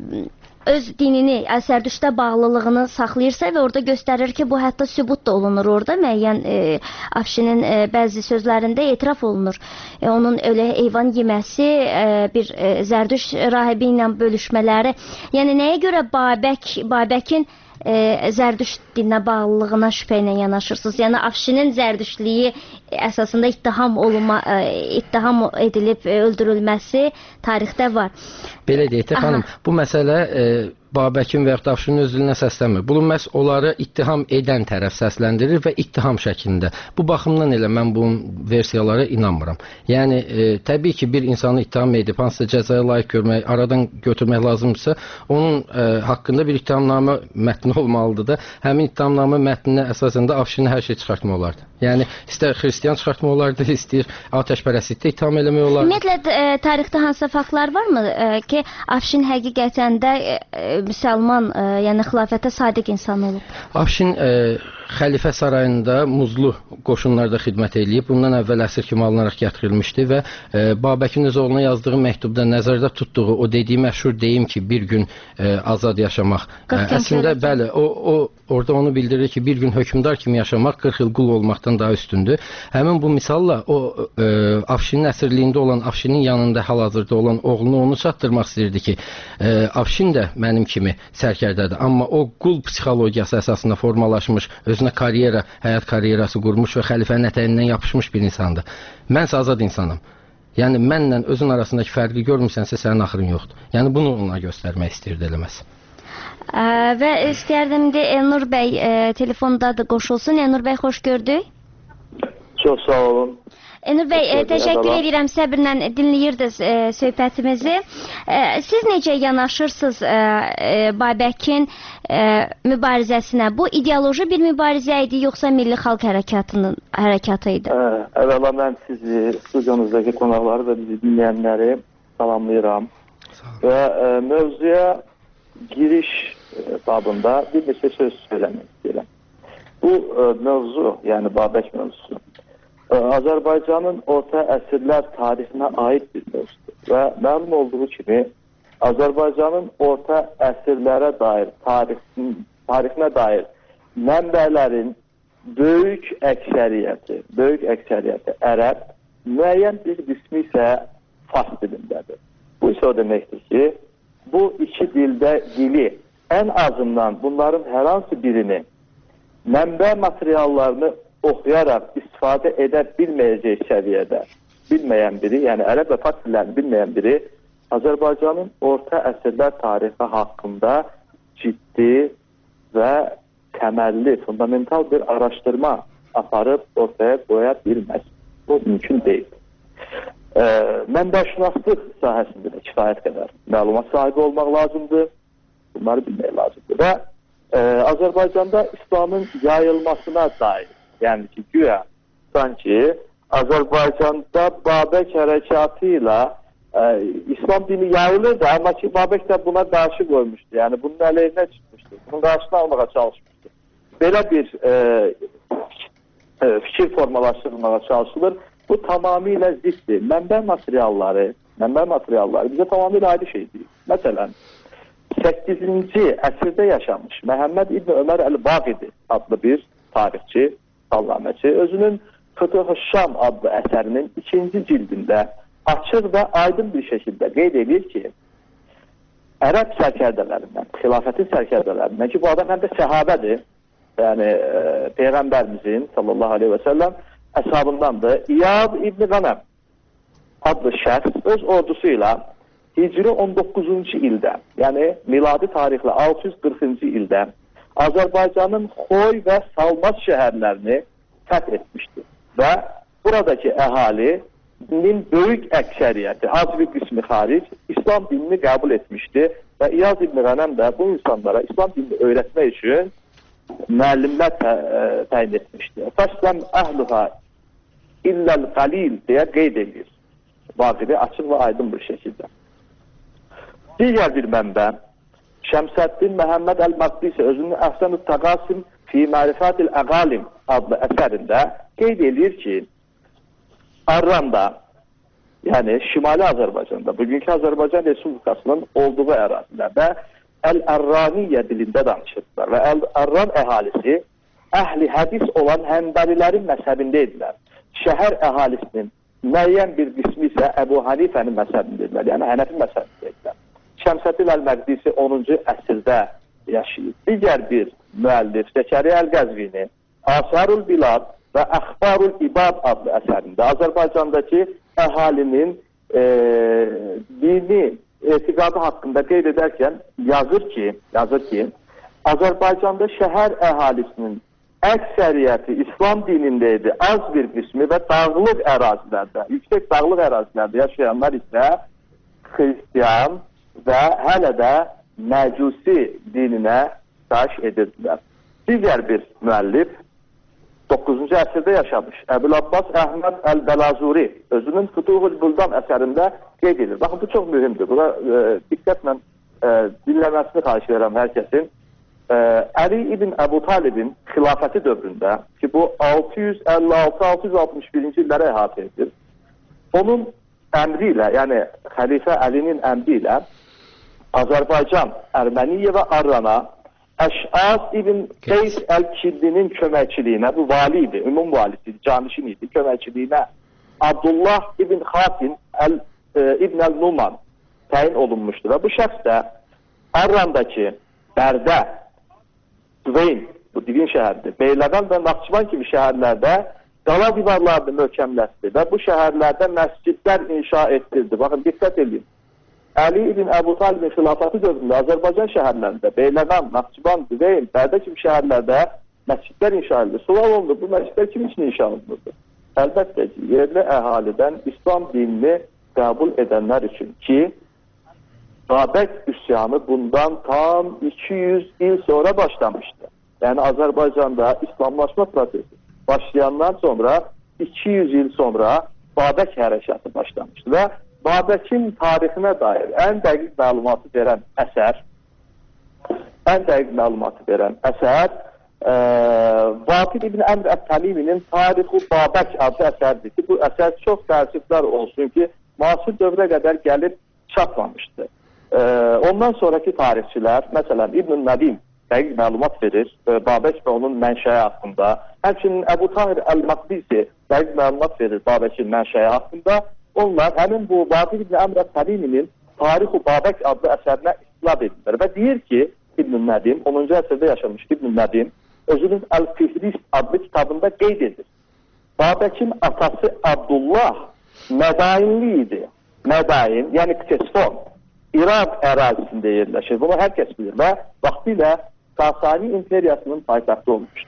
öz dinini, zərdüşdə bağlılığını saxlayırsa və orada göstərir ki, bu hətta sübut da olunur orada, müəyyən e, Afşinin e, bəzi sözlərində etiraf olunur. E, onun elə heyvan yeməsi, e, bir e, zərdüş rahibi ilə bölüşmələri. Yəni nəyə görə Babək, Babəkin E, zərdüş dininə bağlılığına şübhə ilə yanaşırsınız? Yəni Afşinin zərdüşlüyü əsasında ittiham olunma, e, ittiham edilib e, öldürülməsi tarixdə var. Belə deyək də xanım, bu məsələ e, Babəkin və yaxud Afşinin özlüyünə səslənmir. Bunu məhz onları ittiham edən tərəf səsləndirir və ittiham şəklində. Bu baxımdan elə mən bu versiyalara inanmıram. Yəni, e, təbii ki, bir insanı ittiham edib, hansısa cəzaya layiq görmək, aradan götürmək lazımdırsa, onun e, haqqında bir ittihamnamə mətni olmalıdır da, həmin ittihamnamə mətninə əsasən də Afşini hər şey çıxartmaq olardı. Yəni, istər xristiyan çıxartmaq olardı, istəyir atəşpərəstlikdə ittiham eləmək olardı. Ümumiyyətlə, e, tarixdə hansısa faktlar varmı e, ki, Afşin həqiqətən də e, müsəlman, e, yəni xilafətə sadiq insan olub? Afşin e, Xəlifə sarayında muzlu qoşunlarda xidmət eləyib. Bundan əvvəl əsir kimi alınaraq gətirilmişdi və e, Babəkin öz oğluna yazdığı məktubda nəzərdə tutduğu o dediyi məşhur deyim ki, bir gün e, azad yaşamaq. E, əslində bəli, o, o orada onu bildirir ki, bir gün hökmdar kimi yaşamaq qırx il qul olmaqdan daha üstündür. Həmin bu misalla o e, Afşinin əsirliyində olan, Afşinin yanında hal-hazırda olan oğlunu onu çatdırmaq istəyirdi ki, e, Afşin də mənim kimi sərkərdədir. Amma o qul psixologiyası əsasında formalaşmış, özünə karyera, həyat karyerası qurmuş və xəlifənin ətəyindən yapışmış bir insandır. Mənsə azad insanım. Yəni mənlə özün arasındakı fərqi görmürsənsə sənin axırın yoxdur. Yəni bunu ona göstərmək istəyirdi eləməz. Ə, və istəyərdim de Elnur bəy e, telefondadır, qoşulsun. Elnur bəy, xoş gördük. Çox sağ olun. Elnur bəy, e, təşəkkür edirəm, səbirlə dinləyirdiniz e, söhbətimizi. E, siz necə yanaşırsınız e, e, Babəkin e, mübarizəsinə? Bu ideoloji bir mübarizə idi, yoxsa Milli Xalq Hərəkatının hərəkatı idi? Ə, əvvəla mən sizi, studiyonuzdakı qonaqları və bizi dinləyənləri salamlayıram. Və ə, mövzuya giriş ə, babında bir neçə söz söyləmək istəyirəm. Bu ə, mövzu, yəni Babək mövzusu, Azərbaycanın orta əsrlər tarixinə aid bir mövzudur və məlum olduğu kimi Azərbaycanın orta əsrlərə dair tarixin, tarixinə dair mənbələrin böyük əksəriyyəti, böyük əksəriyyəti ərəb, müəyyən bir qismi isə fars dilindədir. Bu isə o deməkdir ki, bu iki dildə dili ən azından bunların hər hansı birini mənbə materiallarını oxuyaraq istifadə edə bilməyəcək səviyyədə bilməyən biri, yəni ərəb və fars dillərini bilməyən biri Azərbaycanın orta əsrlər tarixi haqqında ciddi və təməlli, fundamental bir araşdırma aparıb ortaya qoya bilməz. Bu mümkün deyil. E, mənbəşünaslıq sahəsində də kifayət qədər məlumat sahibi olmaq lazımdır. Bunları bilmək lazımdır. Və e, Azərbaycanda İslamın yayılmasına dair, yəni ki, güya sanki Azərbaycanda Babək hərəkatı ilə e, İslam dini yayılırdı, amma ki, Babək də buna qarşı qoymuşdu. Yəni, bunun əleyhinə çıxmışdı. Bunun qarşısını almağa çalışmışdı. Belə bir e, e, fikir formalaşdırılmağa çalışılır. Bu tamamilə ziddir. Mənbə materialları, mənbə materialları bizə tamamilə ayrı şeydir. Məsələn, səkkizinci əsrdə yaşamış Məhəmməd İbn Ömər Əl-Bağidi adlı bir tarixçi, salnaməçi, özünün Fütuh-u Şam adlı əsərinin ikinci cildində açıq və aydın bir şəkildə qeyd edir ki, ərəb sərkərdələrindən, xilafətin sərkərdələrindən ki, bu adam həm də səhabədir, yəni e, Peyğəmbərimizin sallallahu aleyhi və səlləm əshabındandır. İyad İbn Qənəm adlı şəxs öz ordusu ilə Hicri on doqquzuncu ildə, yəni miladi tarixlə altı yüz qırxıncı ildə Azərbaycanın Xoy və Salmas şəhərlərini fəth etmişdir. Və buradakı əhalinin böyük əksəriyyəti, az bir qismi xaric, İslam dinini qəbul etmişdi və İyaz İbn Qənəm də bu insanlara İslam dinini öyrətmək üçün müəllimlər tə, təyin etmişdi. Fəsləm əhluha illəl qalil deyə qeyd edir. Vaqidi açıq və aydın bir şəkildə. Digər bir mənbə, Şəmsəddin Məhəmməd Əl-Maqdisi özünün Əhsən-ü Təqasim fi Mərifətil Əqalim adlı əsərində qeyd edir ki, Arranda, yəni Şimali Azərbaycanda, bugünkü Azərbaycan Respublikasının olduğu ərazilərdə Əl-Ərraniyyə dilində danışırdılar və Əl-Ərran əhalisi əhli hədis olan Həmbəlilərin məzhəbində idilər. Şəhər əhalisinin müəyyən bir qismi isə Əbu Hanifənin məzhəbində idilər, yəni Hənəfi məzhəbində idilər. Şəmsəddin Əl-Məqdisi onuncu əsrdə yaşayır. Digər bir müəllif Zəkəriyə Əl-Qəzvini Asarul Bilad və Əxbarul İbad adlı əsərində Azərbaycandakı əhalinin e, dini etiqadı haqqında qeyd edərkən yazır ki, yazır ki, Azərbaycanda şəhər əhalisinin əksəriyyəti İslam dinində idi, az bir qismi və dağlıq ərazilərdə, yüksək dağlıq ərazilərdə yaşayanlar isə xristiyan və hələ də məcusi dininə daş edirdilər. Digər bir müəllif doqquzuncu əsrdə yaşamış Əbul Abbas Əhməd Əl-Bəlazuri özünün Fütuhul Buldan əsərində qeyd edir. Baxın, bu çox mühümdür. Buna e, diqqətlə e, dinləməsini xahiş edirəm hər kəsin. e, Əli ibn Əbu Talibin xilafəti dövründə ki, bu altı yüz əlli altı altı yüz altmış birinci illərə əhatə edir. Onun əmri ilə, yəni xəlifə Əlinin əmri ilə Azərbaycan, Erməniyə və Arrana Əş'as ibn Qeys Əl-Kildinin köməkçiliyinə, bu vali idi, ümum valisi, canişin idi, köməkçiliyinə Abdullah ibn Xatin Əl, e, ibn Əl-Numan təyin olunmuşdur və bu şəxs də Arrandakı Bərdə, Düveyn, bu divin şəhərdir, Beyləqan və Naxçıvan kimi şəhərlərdə qala divarlarını möhkəmləşdi və bu şəhərlərdə məscidlər inşa etdirdi. Baxın, diqqət edin. Əli ibn Əbu Talibin xilafəti dövründə Azərbaycan şəhərlərində, Beyləqan, Naxçıvan, Düveyn, Bərdə kimi şəhərlərdə məscidlər inşa edilir. Sual oldu, bu məscidlər kim üçün inşa edilirdi? Əlbəttə ki, yerli əhalidən İslam dinini qəbul edənlər üçün ki, Babək üsyanı bundan tam iki yüz il sonra başlamışdı. Yəni Azərbaycanda İslamlaşma prosesi başlayandan sonra iki yüz il sonra Babək hərəkatı başlamışdı və Babəkin tarixinə dair ən dəqiq məlumatı verən əsər, ən dəqiq məlumatı verən əsər e, Vaqid ibn Əmr Ət-Təliminin Tarixu Babək adlı əsərdir ki, bu əsər çox təəssüflər olsun ki, müasir dövrə qədər gəlib çatmamışdı. E, ondan sonraki tarixçilər, məsələn İbn Nədim dəqiq məlumat verir e, Babək və onun mənşəyi haqqında. Həmçinin Əbu Tahir Əl-Maqdisi dəqiq məlumat verir Babəkin mənşəyi haqqında. Onlar həmin bu Vaqid ibn Əmr Ət-Təliminin Tarixu Babək adlı əsərinə istinad edirlər və deyir ki, İbn Nədim, onuncu əsrdə yaşamış İbn Nədim özünün Əl-Fihrist adlı kitabında qeyd edir. Babəkin atası Abdullah Mədainli idi. Mədain, yəni Ktesfon, İraq ərazisində yerləşir. Bunu hər kəs bilir və vaxtilə Sasani imperiyasının paytaxtı olmuşdur.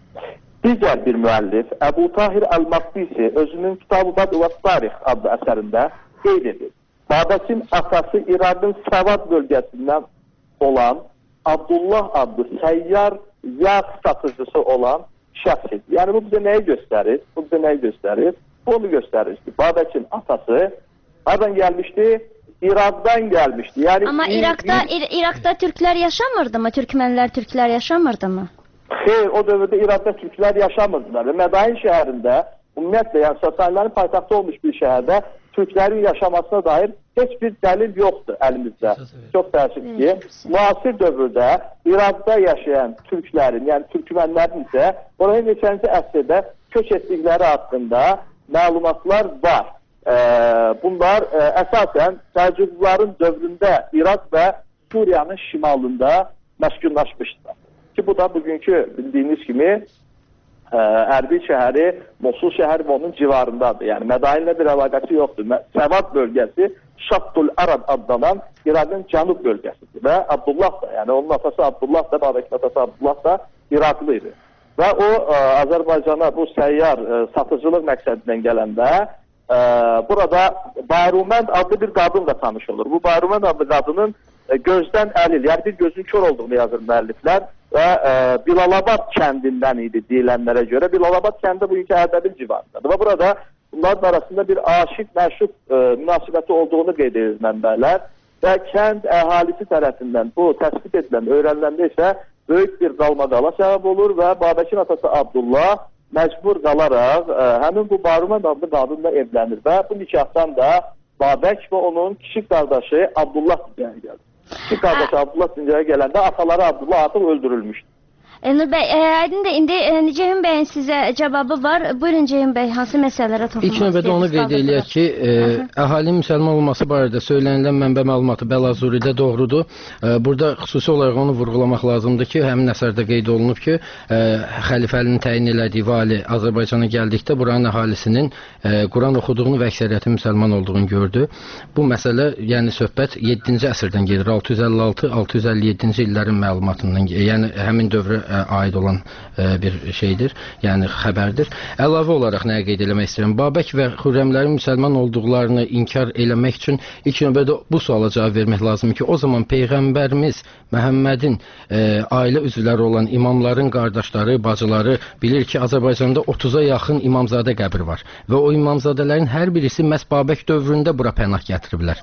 Digər bir müəllif Əbu Tahir Əl-Maqdisi özünün Kitab-ı Bəd və Tarix adlı əsərində qeyd edir. Babəkin atası İraqın Səvad bölgəsindən olan Abdullah adlı səyyar yağ satıcısı olan şəxs idi. Yəni bu bizə nəyi göstərir? Bu bizə nəyi göstərir? Bu onu göstərir ki, Babəkin atası hardan gəlmişdi? İraqdan gəlmişdi. Yəni Amma İraqda İr İraqda türklər yaşamırdı mı? Türkmənlər, türklər yaşamırdı mı? Xeyr, o dövrdə İraqda türklər yaşamırdılar və Mədain şəhərində, ümumiyyətlə, yəni Sasanilərin paytaxtı olmuş bir şəhərdə türklərin yaşamasına dair heç bir dəlil yoxdur əlimizdə. Çox təəssüf ki, müasir dövrdə İraqda yaşayan türklərin, yəni türkmənlərin isə oraya neçənci əsrdə köç etdikləri haqqında məlumatlar var. Ee, bunlar e, əsasən Səlcuqluların dövründə İraq və Suriyanın şimalında məskunlaşmışdır. Ki bu da bugünkü bildiyiniz kimi e, Ərbil şəhəri, Mosul şəhəri və onun civarındadır. Yəni Mədainlə bir əlaqəsi yoxdur. Səvad bölgəsi Şattul Arab adlanan İraqın cənub bölgəsidir və Abdullah da, yəni onun atası Abdullah da, Babəkin atası Abdullah da İraqlı idi. Və o e, Azərbaycana bu səyyar e, satıcılıq məqsədindən gələndə e, burada Bayrumənd adlı bir qadın da tanış olur. Bu Bayrumənd adlı qadının e, gözdən əlil, yəni bir gözün kör olduğunu yazır müəlliflər və e, Bilalabad kəndindən idi deyilənlərə görə. Bilalabad kəndi bugünkü Ərdəbil civarındadır və burada bunların arasında bir aşiq, məşuq e, münasibəti olduğunu qeyd edir mənbələr və kənd əhalisi tərəfindən bu təsbit edilən, öyrəniləndə isə böyük bir qalmaqala səbəb olur və Babəkin atası Abdullah məcbur qalaraq e, həmin bu Bayrumənd adlı qadınla evlənir və bu nikahdan da Babək və onun kiçik qardaşı Abdullah dünyaya gəlir. Kiçik qardaşı Abdullah dünyaya gələndə ataları Abdullah artıq öldürülmüşdür. Nur bəy, aydın da indi e, Ceyhun bəyin sizə cavabı var. Buyurun Ceyhun bəy, hansı məsələlərə toxunmaq İlk növbədə onu qeyd eləyək ki, e, əhalinin müsəlman olması barədə söylənilən mənbə məlumatı Bəlazuridə doğrudur. E, burada xüsusi olaraq onu vurğulamaq lazımdır ki, həmin əsərdə qeyd olunub ki, e, xəlifənin təyin elədiyi vali Azərbaycana gəldikdə buranın əhalisinin e, Quran oxuduğunu və əksəriyyətin müsəlman olduğunu gördü. Bu məsələ, yəni söhbət yeddinci əsrdən gedir. altı yüz əlli altı altı yüz əlli yeddinci illərin məlumatından, yəni həmin dövrə aid olan e, bir şeydir, yəni xəbərdir. Əlavə olaraq nəyə qeyd eləmək istəyirəm? Babək və Xürrəmlərin müsəlman olduqlarını inkar eləmək üçün ilk növbədə bu suala cavab vermək lazımdır ki, o zaman Peyğəmbərimiz Məhəmmədin e, ailə üzvləri olan imamların qardaşları, bacıları bilir ki, Azərbaycanda otuza yaxın imamzadə qəbri var və o imamzadələrin hər birisi məhz Babək dövründə bura pənah gətiriblər.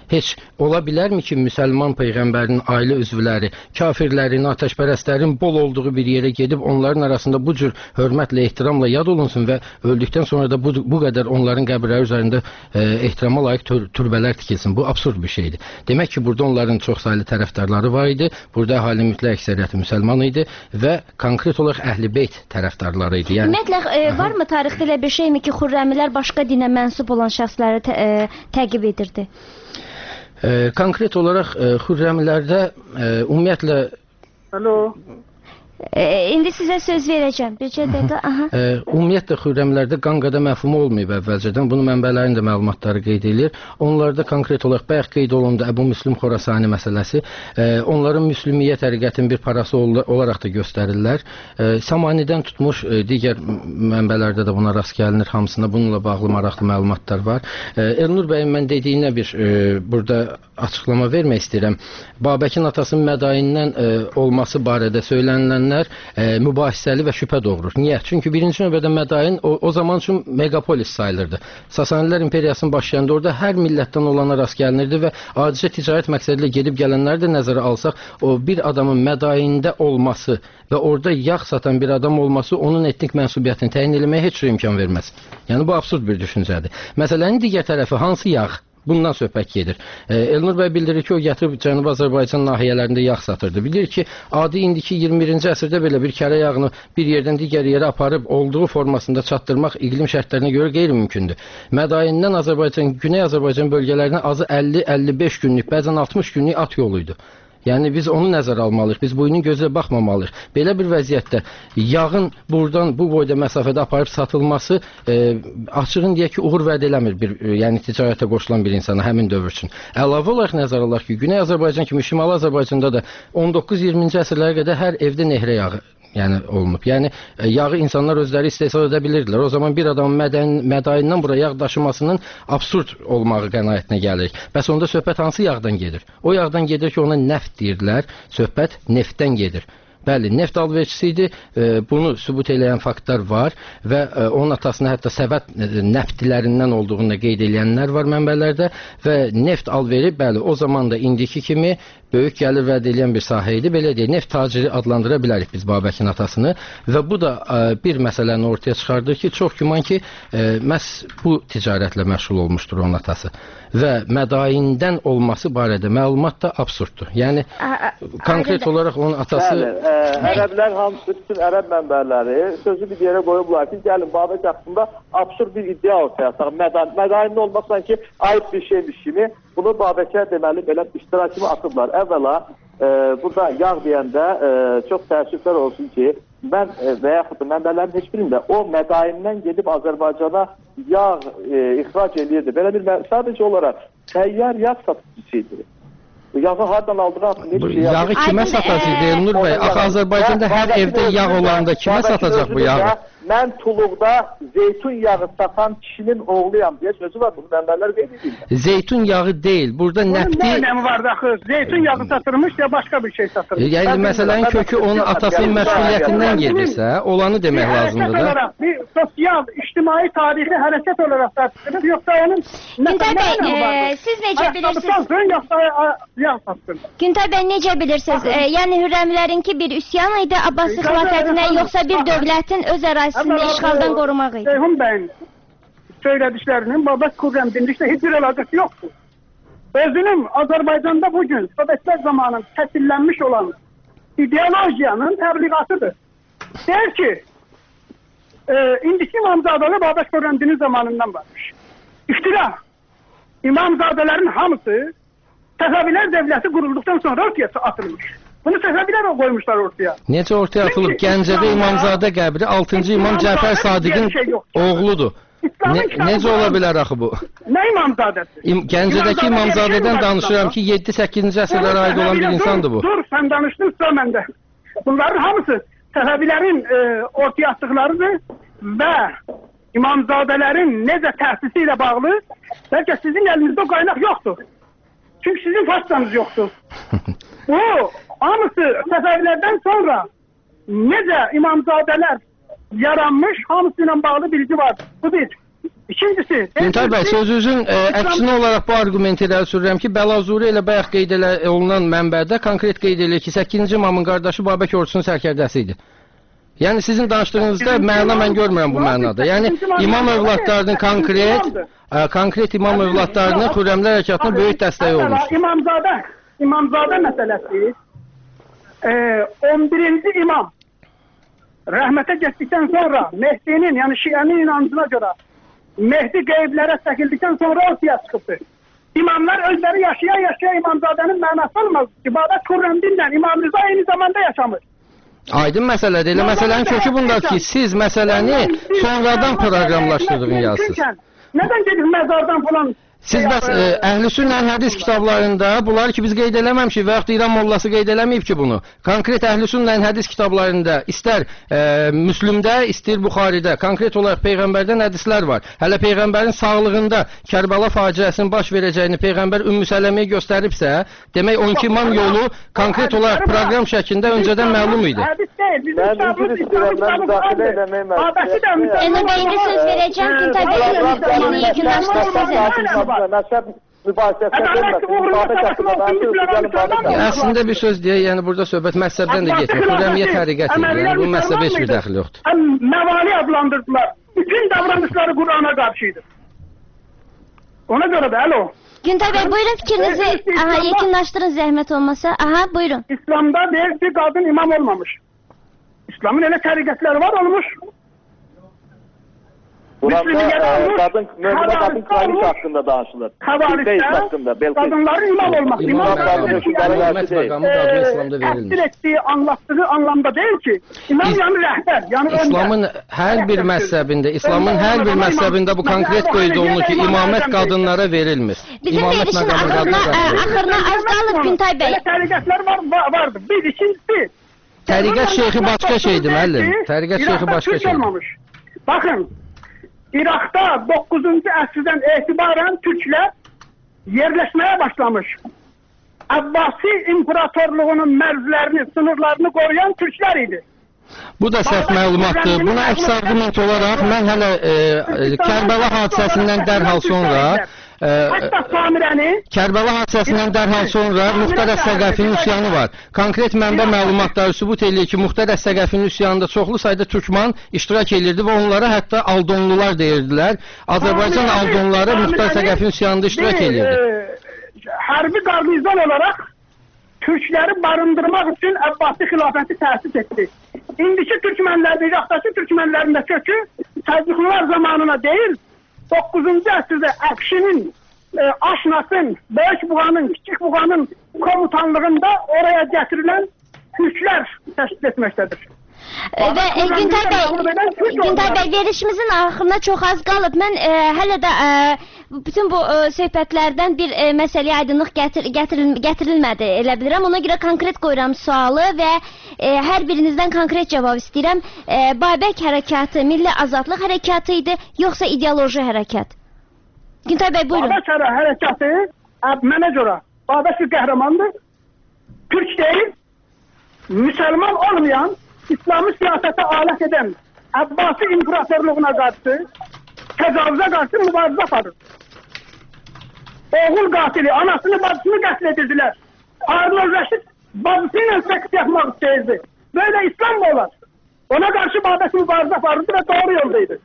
Heç ola bilərmi ki, müsəlman peyğəmbərinin ailə üzvləri, kafirlərin, ateşpərəstlərin bol olduğu bir yerə gedib onların arasında bu cür hörmətlə, ehtiramla yad olunsun və öldükdən sonra da bu, bu qədər onların qəbirləri üzərində e, ehtirama layiq tür türbələr tikilsin. Bu absurd bir şeydir. Demək ki, burada onların çoxsaylı tərəfdarları var idi. Burada əhalinin mütləq əksəriyyəti müsəlman idi və konkret olaraq Əhl-i-Beyt tərəfdarları idi. Yəni ümumiyyətlə e, varmı tarixdə elə bir şeymi ki, Xürrəmilər başqa dinə mənsub olan şəxsləri tə, e, təqib edirdi? E, konkret olaraq e, Xürrəmilərdə e, ümumiyyətlə Alo. E, indi sizə söz verəcəm. Bircə dəqiqə. Aha. E, ümumiyyətlə Xürrəmlərdə qanqada məfhumu olmayıb əvvəlcədən. Bunu mənbələrin də məlumatları qeyd edilir. Onlarda konkret olaraq bayaq qeyd olundu Əbu Müslim Xorasani məsələsi. E, onların Müslümiyyə təriqətinin bir parası ol olaraq da göstərirlər. E, Samanidən tutmuş e, digər mənbələrdə də buna rast gəlinir. Hamısında bununla bağlı maraqlı məlumatlar var. E, Elnur bəyin mən dediyinə bir e, burada açıqlama vermək istəyirəm. Babəkin atasının Mədayindən e, olması barədə söylənilən E, mübahisəli və şübhə doğurur. Niyə? Çünki birinci növbədə Mədain o, o zaman üçün megapolis sayılırdı. Sasanilər imperiyasının başlayanda orada hər millətdən olana rast gəlinirdi və adicə ticarət məqsədilə gedib gələnləri də nəzərə alsaq, o bir adamın Mədaində olması və orada yağ satan bir adam olması onun etnik mənsubiyyətini təyin etməyə heç bir imkan verməz. Yəni bu absurd bir düşüncədir. Məsələnin digər tərəfi hansı yağ? Bundan söhbət gedir. E, Elnur bəy bildirir ki, o gətirib Cənubi Azərbaycan nahiyələrində yağ satırdı. Bilir ki, adi indiki iyirmi birinci əsrdə belə bir kərə yağını bir yerdən digər yerə aparıb olduğu formasında çatdırmaq iqlim şərtlərinə görə qeyri-mümkündür. Mədayindən Azərbaycan, Güney Azərbaycan bölgələrinə azı əlli əlli beş günlük, bəzən altmış günlük at yoluydu. Yəni biz onu nəzərə almalıyıq, biz boyunun gözlə baxmamalıyıq. Belə bir vəziyyətdə yağın buradan bu boyda məsafədə aparıb satılması e, açığın deyək ki, uğur vəd eləmir bir, e, yəni ticarətə qoşulan bir insana həmin dövr üçün. Əlavə olaraq nəzərə alaq ki, Güney Azərbaycan kimi Şimali Azərbaycanda da on doqquz iyirminci əsrlərə qədər hər evdə nehrə yağı yəni olunub. Yəni yağı insanlar özləri istehsal edə bilirdilər. O zaman bir adamın mədən, mədayindən bura yağ daşımasının absurd olmağı qənaətinə gəlirik. Bəs onda söhbət hansı yağdan gedir? O yağdan gedir ki, ona neft deyirlər. Söhbət neftdən gedir. Bəli, neft alverçisi idi. E, bunu sübut eləyən faktlar var və e, onun atasına hətta Səvət e, nəftlərindən olduğunu qeyd edənlər var mənbələrdə və neft alveri, bəli, o zaman da indiki kimi böyük gəlir vəd edən bir sahə idi. Belə deyək, neft taciri adlandıra bilərik biz Babəkin atasını və bu da e, bir məsələni ortaya çıxardır ki, çox güman ki, e, məhz bu ticarətlə məşğul olmuşdur onun atası və Mədayindən olması barədə məlumat da absurddur. Yəni konkret olaraq onun atası Bəli, ə, ərəblər hamısı, bütün ərəb mənbələri sözü bir yerə qoyublar ki, gəlin Babək haqqında absurd bir iddia ortaya ataq. Mədain, Mədayində olmaq sanki ayıb bir şeymiş kimi bunu Babəkə deməli belə iştirakımı atıblar. Əvvəla e, burada yağ deyəndə e, çox təəssüflər olsun ki, mən e, və yaxud da mənbələrin heç birində o Mədayindən gedib Azərbaycana yağ e, ixrac edirdi. Belə bir sadəcə olaraq təyyar yağ satıcısıydı. Yağı hardan aldığı haqqında bu yağı kimə satacaq Elnur bəy? Axı Azərbaycanda hər evdə yağ olanda kimə satacaq bu yağı? Mən Tuluqda zeytun yağı satan kişinin oğluyam deyə sözü var. Bunu mənbələr qeyd edirlər. Zeytun yağı deyil. Burada nəfti... Ne önemi vardı axı? Zeytun yağı satırmış ya başka bir şey satırmış. Yəni məsələnin kökü onun atasının məsuliyyətindən gedirsə, olanı demək lazımdır da. Olarak, bir sosyal, ictimai, tarixi hərəkət olaraq tartışılır. Yoksa onun... Güntay bəy, e, siz necə bilirsiniz? Yoksa yağ satır. Güntay bəy, necə bilirsiniz? E, yəni Hürrəmlərinki bir üsyan idi Abbasi xilafətinə, yoxsa bir dövlətin öz ərazisini işğaldan qorumaq idi? Ceyhun bəyin söylədiklərinin Babək Xürrəm dinliklə heç bir əlaqəsi yoxdur. Özünün Azərbaycanda bugün Sovetlər zamanı təsillənmiş olan ideolojiyanın təbliğatıdır. Der ki, e, indiki İmamzadəli Babək Xürrəm dini zamanından varmış. İftira. İmamzadələrin hamısı Səfəvilər dövləti qurulduqdan sonra ortaya atılmış. Bunu Səfəvilər qoymuşlar ortaya. Necə ortaya atılıb? Gəncədə İmamzadə qəbri altıncı İmam Cəfər Sadiqin oğludur. Ne, necə ola bilər axı bu? Nə İmamzadəsi? İm, Gəncədəki İmamzadədən danışıram ki, yeddi səkkizinci əsrlərə aid olan bir insandır bu. Dur, sən danışdın, sıra məndə. Bunların hamısı Səfəvilərin e, ortaya atdıqlarıdır və İmamzadələrin necə təsisi ilə bağlı, bəlkə sizin əlinizdə o qaynaq yoxdur. Çünki sizin façtanız yoxdur. Bu, hamısı Səfəvilərdən sonra necə İmamzadələr yaranmış, hamısı ilə bağlı bilgi var. Bu bir. İkincisi, Güntay bəy, sözünüzün e, əksinə olaraq bu argumenti irəli sürürəm ki, Bəlazuri ilə bayaq qeyd olunan mənbədə konkret qeyd edilir ki, səkkizinci imamın qardaşı Babək ordusunun sərkərdəsi idi. Yəni sizin danışdığınızda məna mən görmürəm bu mənada. Yəni imam övladlarının konkret ə, konkret imam övladlarının Xürrəmlər hərəkatına böyük dəstəyi olmuş. İmamzadə, İmamzadə məsələsi e, on birinci imam rəhmətə getdikdən sonra Mehdinin, yəni Şiənin inancına görə Mehdi qeyblərə çəkildikdən sonra ortaya çıxıbdır. İmamlar özləri yaşaya-yaşaya İmamzadənin mənası olmaz ki, Babək Xürrəmdinlə İmam Rıza eyni zamanda yaşamır. Aydın məsələdir. Elə məsələnin kökü bundadır ki, siz məsələni sonradan proqramlaşdırdığını yazsınız. Nədən gedib məzardan falan? Siz bəs e, Əhlüsünnə hədis kitablarında bunları ki biz qeyd eləməmişik və yaxud İran mollası qeyd eləməyib ki bunu. Konkret Əhlüsünnə hədis kitablarında istər e, Müslümdə, istər Buxaridə konkret olaraq Peyğəmbərdən hədislər var. Hələ Peyğəmbərin sağlığında Kərbəla faciəsinin baş verəcəyini Peyğəmbər Ümmü Sələməyə göstəribsə, demək on iki imam yolu konkret olaraq proqram şəklində öncədən məlum idi. Hədis deyil, bizim kitabımız İslam'ın daxil eləmək məqsədi. Əlbəttə söz verəcəm, Güntay bəy, yekunlaşdırırsınız. Məzhəb mübahisəsinə dönməsin. Babək haqqında danışırıq, gəlin Babək haqqında. Əslində bir söz deyək, yəni burada söhbət məzhəbdən də getmir. Xürrəmiyyə təriqətidir, yəni bu məzhəbə heç bir dəxli yoxdur. Məvali adlandırdılar. Bütün davranışları Qur'ana qarşıydı. Ona görə də, alo. Güntay bəy, buyurun fikrinizi aha, yekunlaşdırın zəhmət olmasa. Aha, buyurun. İslamda deyir ki, qadın imam olmamış. İslamın elə təriqətləri var olmuş. Burada e, qadın, möminə qadın kraliç haqqında danışılır. Xəvarişdə qadınların imam olması. İmam təsdir etdiyi, anlattığı anlamda deyil ki, imam yəni rəhbər. Yəni İslamın hər bir məzhəbində, İslamın hər bir məzhəbində bu konkret qeyd olunur ki, imamət qadınlara verilmir. Bizim verilişin axırına, axırına az qalıb Güntay bəy. Təriqətlər var, vardır. Bir, ikincisi. Təriqət şeyxi başqa şeydir, müəllim. Təriqət şeyxi başqa şeydir. Baxın. İraqda doqquzuncu əsrdən etibarən Türklər yerləşməyə başlamış. Abbasi imparatorluğunun mərzlərini, sınırlarını qoruyan Türklər idi. Bu da səhv məlumatdır. Buna əks arqument olaraq mən hələ e, Kərbəla hadisəsindən dərhal sonra e, Kərbəla hadisəsindən dərhal sonra Muxtar Əs-Səqəfinin üsyanı var. Konkret mənbə məlumatları sübut eləyir ki, Muxtar Əs-Səqəfinin üsyanında çoxlu sayda türkman iştirak edirdi və onlara hətta Aldonlular deyirdilər. Azərbaycan Aldonları Muxtar Əs-Səqəfinin üsyanında iştirak edirdi. Hərbi qarnizon olaraq Türkləri barındırmaq üçün Əbbasi xilafəti təsis etdi. İndiki Türkmenlərdə, İraqdakı Türkmenlərin də kökü Səlcuqlular zamanına deyil, doqquzuncu əsrdə Əqşinin, e, Aşnasın, Böyük Buğanın, Kiçik Buğanın komutanlığında oraya gətirilən Türklər təşkil etməkdədir. Və e, Güntay bəy, Güntay bəy, verişimizin axırına çox az qalıb. Mən e, hələ də e, bütün bu e, söhbətlərdən bir e, məsələyə aydınlıq gətir, gətiril, gətirilmədi elə bilirəm. Ona görə konkret qoyuram sualı və e, hər birinizdən konkret cavab istəyirəm. E, Babək hərəkatı milli azadlıq hərəkatı idi, yoxsa ideoloji hərəkat? Güntay bəy, buyurun. Babək hərəkatı mənə görə Babək bir qəhrəmandır. Türk deyil, müsəlman olmayan, İslami siyasete alet eden Abbasi imparatorluğuna karşı, tecavüze karşı mübarize aparır. Oğul katili, anasını bacısını katledildiler. Harun Reşit bacısıyla seks yapmak isteyirdi. Böyle İslam mı olar? Ona karşı Babək mübarize aparırdı ve doğru yoldaydı.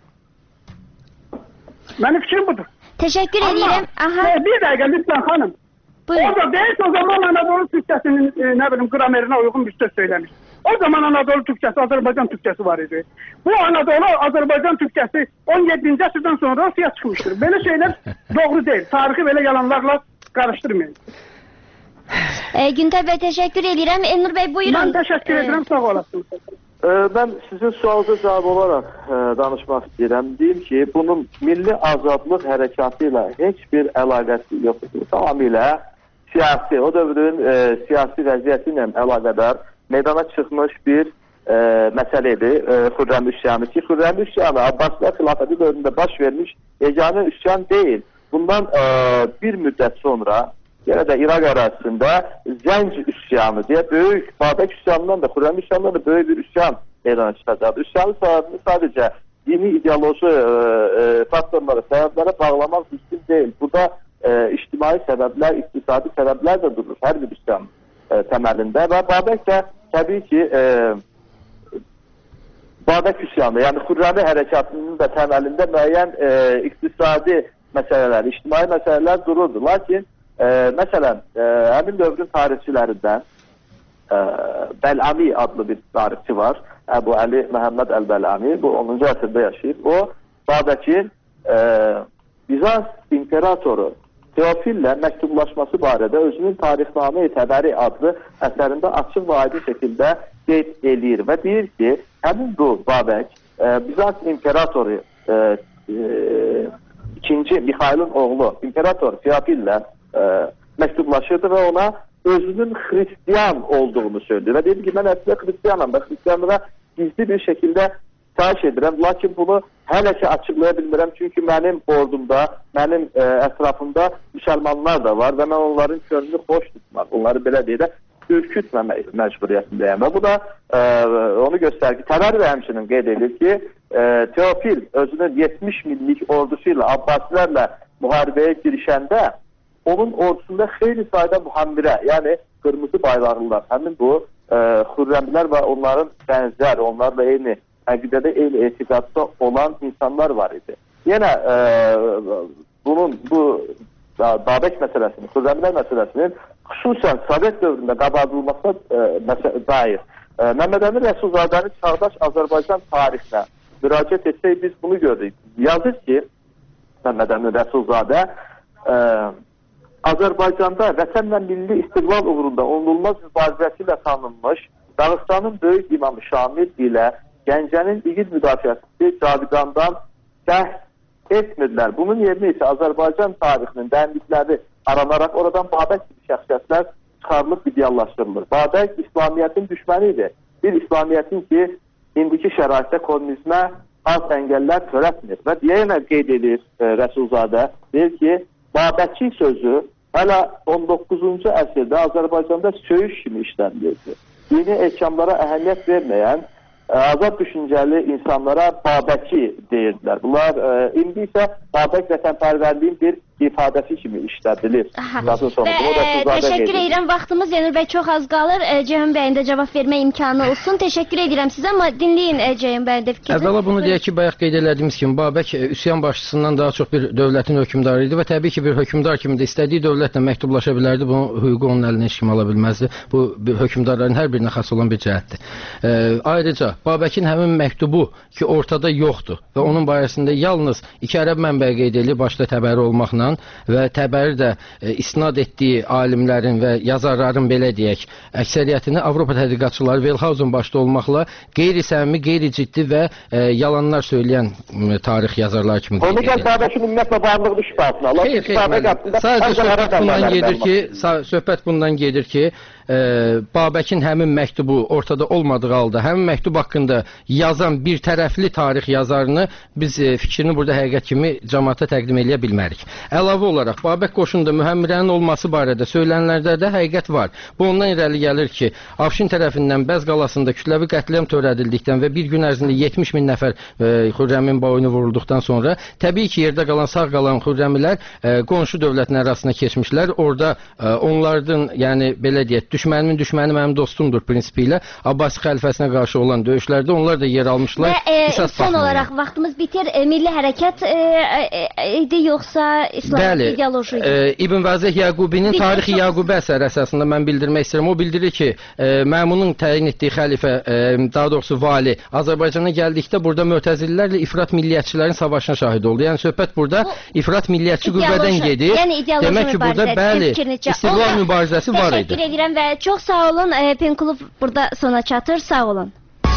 Benim fikrim budur. Teşekkür ederim. Aha. E, bir dakika lütfen hanım. Buyurun. O da değil, o zaman Anadolu Türkçesinin e, ne bileyim gramerine uygun bir söz söylemiş. O zaman Anadolu Türkçesi, Azerbaycan Türkçesi var idi. Bu Anadolu, Azerbaycan Türkçesi on yeddinci əsrdən sonra ortaya çıxmışdır. Böyle şeyler doğru değil. Tarihi böyle yalanlarla karıştırmayın. E, Güntay bəy, təşəkkür edirəm. Elnur bəy, buyurun. Ben teşekkür ederim, sağ olasınız. Ee, ben sizin sualınıza cevap olarak e, danışmak istəyirəm. Deyim ki, bunun milli azadlıq hərəkatı ilə heç bir əlaqəsi yoxdur. Tamamilə siyasi, o dövrün e, siyasi vəziyyəti ilə əlaqədar meydana çıxmış bir e, məsələdir, e, Xürrəm üsyanı ki, Xürrəm üsyanı Abbasilər xilafəti dövründə baş vermiş yeganə üsyan deyil. Bundan e, bir müddət sonra, yenə də İraq ərazisində Zənc üsyanı deyə böyük, Babək üsyanından da, Xürrəm üsyanından da böyük bir üsyan meydana çıxacaq. Üsyanın səbəbini sadəcə dini ideoloji e, e, faktorları, sebepleri bağlamak mümkün değil. Burada e, ictimai sebepler, iktisadi sebepler de durur her bir İslam e, temelinde ve Babək de tabii ki e, Babək üsyanı, yani Xürrəmi hərəkatının da temelinde müəyyən e, iktisadi meseleler, ictimai meseleler dururdu. Lakin e, məsələn, e, həmin dövrün tarihçilerinden e, Bəlami adlı bir tarihçi var. Əbu Əli Məhəmməd Əl-Bəlami, bu onuncu əsrdə yaşayır. O, Babəkin e, Bizans imperatoru Teofillə məktublaşması barədə özünün Tarixnamə-i Təbəri adlı əsərində açıq və aydın şəkildə qeyd eləyir və deyir ki, həmin bu Babək e, Bizans imperatoru e, e, ikinci Mixailin oğlu imperator Teofillə e, məktublaşırdı və ona özünün Hristiyan olduğunu söylüyor. Ve dedi ki ben aslında Hristiyanım ve Hristiyanlığa gizli bir şekilde savaş edirəm. Lakin bunu hələ ki açıqlayabilmirəm. Çünkü benim ordumda, benim e, ətrafımda Müslümanlar da var ve ben onların könlünü hoş tutmaq, onları belə deyək də ürkütməmək məcburiyyətindəyəm. Ve bu da e, onu göstərir ki, Təbəri də həmçinin qeyd edir ki, e, Teofil özünün yetmiş minlik ordusuyla Abbasilərlə müharibəyə girişəndə onun ordusunda xeyli sayda muhammirə, yani kırmızı bayraqlılar, həmin bu e, Xürrəmlər və onların bənzər, onlarla eyni əqidədə, eyni etiqadda olan insanlar var idi. Yenə e, bunun, bu Babək məsələsinin, Xürrəmlər məsələsinin xüsusən Sovet dövründə qabardılmasına e, dair e, Məhəmməd Əmin Rəsulzadənin çağdaş Azərbaycan tarixinə müraciət etsək biz bunu görürük. Yazır ki, Məhəmməd Əmin Rəsulzadə e, Azərbaycanda vətən və milli istiqlal uğrunda onulmaz mübarizəsilə tanınmış Dağıstanın böyük imamı Şamil ilə Gəncənin igid müdafiəsi Cavidandan səhv etmirlər. Bunun yerinə isə Azərbaycan tarixinin dərinlikləri aranaraq oradan Babək gibi şəxsiyyətlər çıxarılıb ideallaşdırılır. Babək İslamiyyətin düşmənidir. Bir İslamiyyətin ki, indiki şəraitdə kommunizmə az əngəllər törətmir. Və yenə qeyd edir e, Rəsulzadə, deyir ki, Babəkçi sözü hələ on doqquzuncu əsrdə Azərbaycanda söyüş kimi işlənilirdi. Dini ehkamlara əhəmiyyət verməyən azad düşüncəli insanlara Babəkçi deyirdilər. Bunlar e, indi isə Babək vətənpərvərliyin bir ifadəsi kimi işlədilir. Və e, təşəkkür edirəm. Vaxtımız Yenur bəy çox az qalır. E, Ceyhun bəyin də cavab vermə imkanı olsun. Təşəkkür edirəm sizə, amma dinləyin e, Ceyhun bəyin də fikrini. Əvvəla bunu deyək ki, bayaq qeyd elədiyimiz kimi Babək e, üsyan başçısından daha çox bir dövlətin hökmdarı idi və təbii ki, bir hökmdar kimi də istədiyi dövlətlə məktublaşa bilərdi. Bunun hüququ onun əlinə heç kim ala bilməzdi. Bu hökmdarların hər birinə xas olan bir cəhətdir. E, ayrıca Babəkin həmin məktubu ki, ortada yoxdur və onun barəsində yalnız iki ərəb mənbəyi qeyd edilir, başda Təbəri olmaqla və Təbəri də e, isnad etdiyi alimlərin və yazarların belə deyək, əksəriyyətini Avropa tədqiqatçıları Wellhausen başda olmaqla qeyri-səmimi, qeyri-ciddi və e, yalanlar söyləyən e, tarix yazarlar kimi qeyd edilir. Onu gəl Babəkin ümumiyyətlə varlığını şübhəsini alır. Xeyr, xeyr, sadəcə söhbət bundan gedir ki, söhbət bundan gedir ki, e, Babəkin həmin məktubu ortada olmadığı halda, həmin məktub haqqında yazan bir tərəfli tarix yazarını biz e, fikrini burada həqiqət kimi cəmaata təqdim edə bilmərik. Əlavə olaraq, Babək qoşununda mühəmmirənin olması barədə söylənlərdə də həqiqət var. Bu ondan irəli gəlir ki, Afşin tərəfindən Bəz qalasında kütləvi qətliam törədildikdən və bir gün ərzində yetmiş min nəfər e, Xürrəmin boynu vurulduqdan sonra, təbii ki, yerdə qalan, sağ qalan Xürrəmilər e, qonşu dövlətin arasına keçmişlər. Orada e, onlardan, yəni belə deyək, düşmənimin düşməni mənim dostumdur prinsipi ilə Abbasi xəlifəsinə qarşı olan döyüşlərdə onlar da yer almışlar. Və e, son olaraq vaxtımız bitir. E, milli hərəkət e, e, idi yoxsa İslam ideoloji idi? E, İbn Vazeh Yaqubinin Tarixi Yaqubə əsəri əsasında mən bildirmək istəyirəm. O bildirir ki, e, Məmunun təyin etdiyi xəlifə, e, daha doğrusu vali Azərbaycana gəldikdə burada Mötəzililərlə ifrat milliyyətçilərin savaşına şahid oldu. Yəni söhbət burada bu, ifrat milliyyətçi qüvvədən gedir. Yəni demək ki, burada bəli, istiqlal mübarizəsi var idi. Təşəkkür edirəm və çox sağ olun. E, Penkulov burada sona çatır. Sağ olun.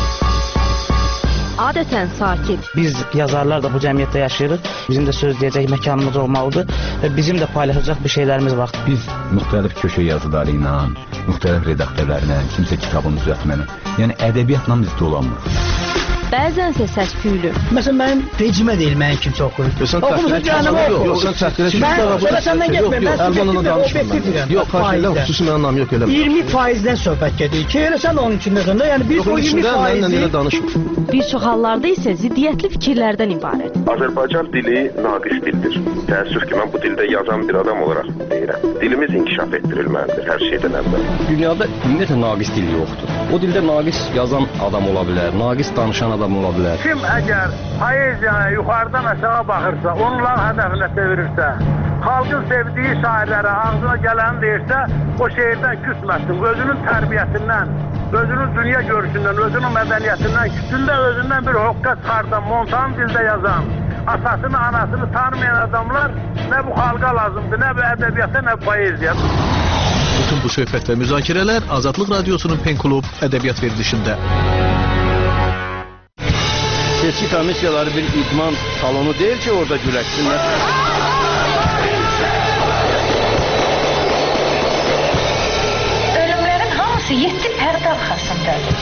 Adətən sakit. Biz yazarlar da bu cəmiyyətdə yaşayırıq. Bizim də söz deyəcək məkanımız olmalıdır və bizim də paylaşacaq bir şeylərimiz var. Biz müxtəlif köşə yazıları ilə, müxtəlif redaktörlərlə, kimsə kitabını düzəltməklə, yəni ədəbiyyatla biz dolanmırıq. bəzənsə səs-küylü. Məsələn, mənim rejimə deyil mənim kimsə oxuyur. Oxumusan cəhənnəmə oxu. Yox, sən çəkdirə ki, Mən səndən getmir, mən Əlvanla danışmıram. Yox, xahiş xüsusi mənim anlam yox elə. iyirmi faizdən söhbət gedir ki, elə sən onun içindəsən də, yəni biz o iyirmi faizi bir çox hallarda isə ziddiyyətli fikirlərdən ibarət. Azərbaycan dili naqis dildir. Təəssüf ki, mən bu dildə yazan bir adam olaraq deyirəm. Dilimiz inkişaf etdirilməlidir hər şeydən əvvəl. Dünyada ümumiyyətlə naqis dil yoxdur. O dildə naqis yazan adam ola bilər, naqis danışan adam ola bilər. Kim əgər poeziyaya yuxarıdan aşağı baxırsa, onların hədəfinə çevirirsə, xalqın sevdiyi şairlərə ağzına gələni deyirsə, o şeirdən küsməsin. Özünün tərbiyəsindən, özünün dünya görüşündən, özünün mədəniyyətindən, kütündə özündən bir hoqqa çıxardan, montan dildə yazan, atasını, anasını tanımayan adamlar nə bu xalqa lazımdır, nə bu ədəbiyyata, nə poeziya. Bütün bu söhbət və müzakirələr Azadlıq Radiosunun Pen Klub ədəbiyyat verilişində. Seçki komissiyaları bir idman salonu deyil ki, orada güləşsinlər. Ölümlərin hamısı yeddi pərdə arxasındadır.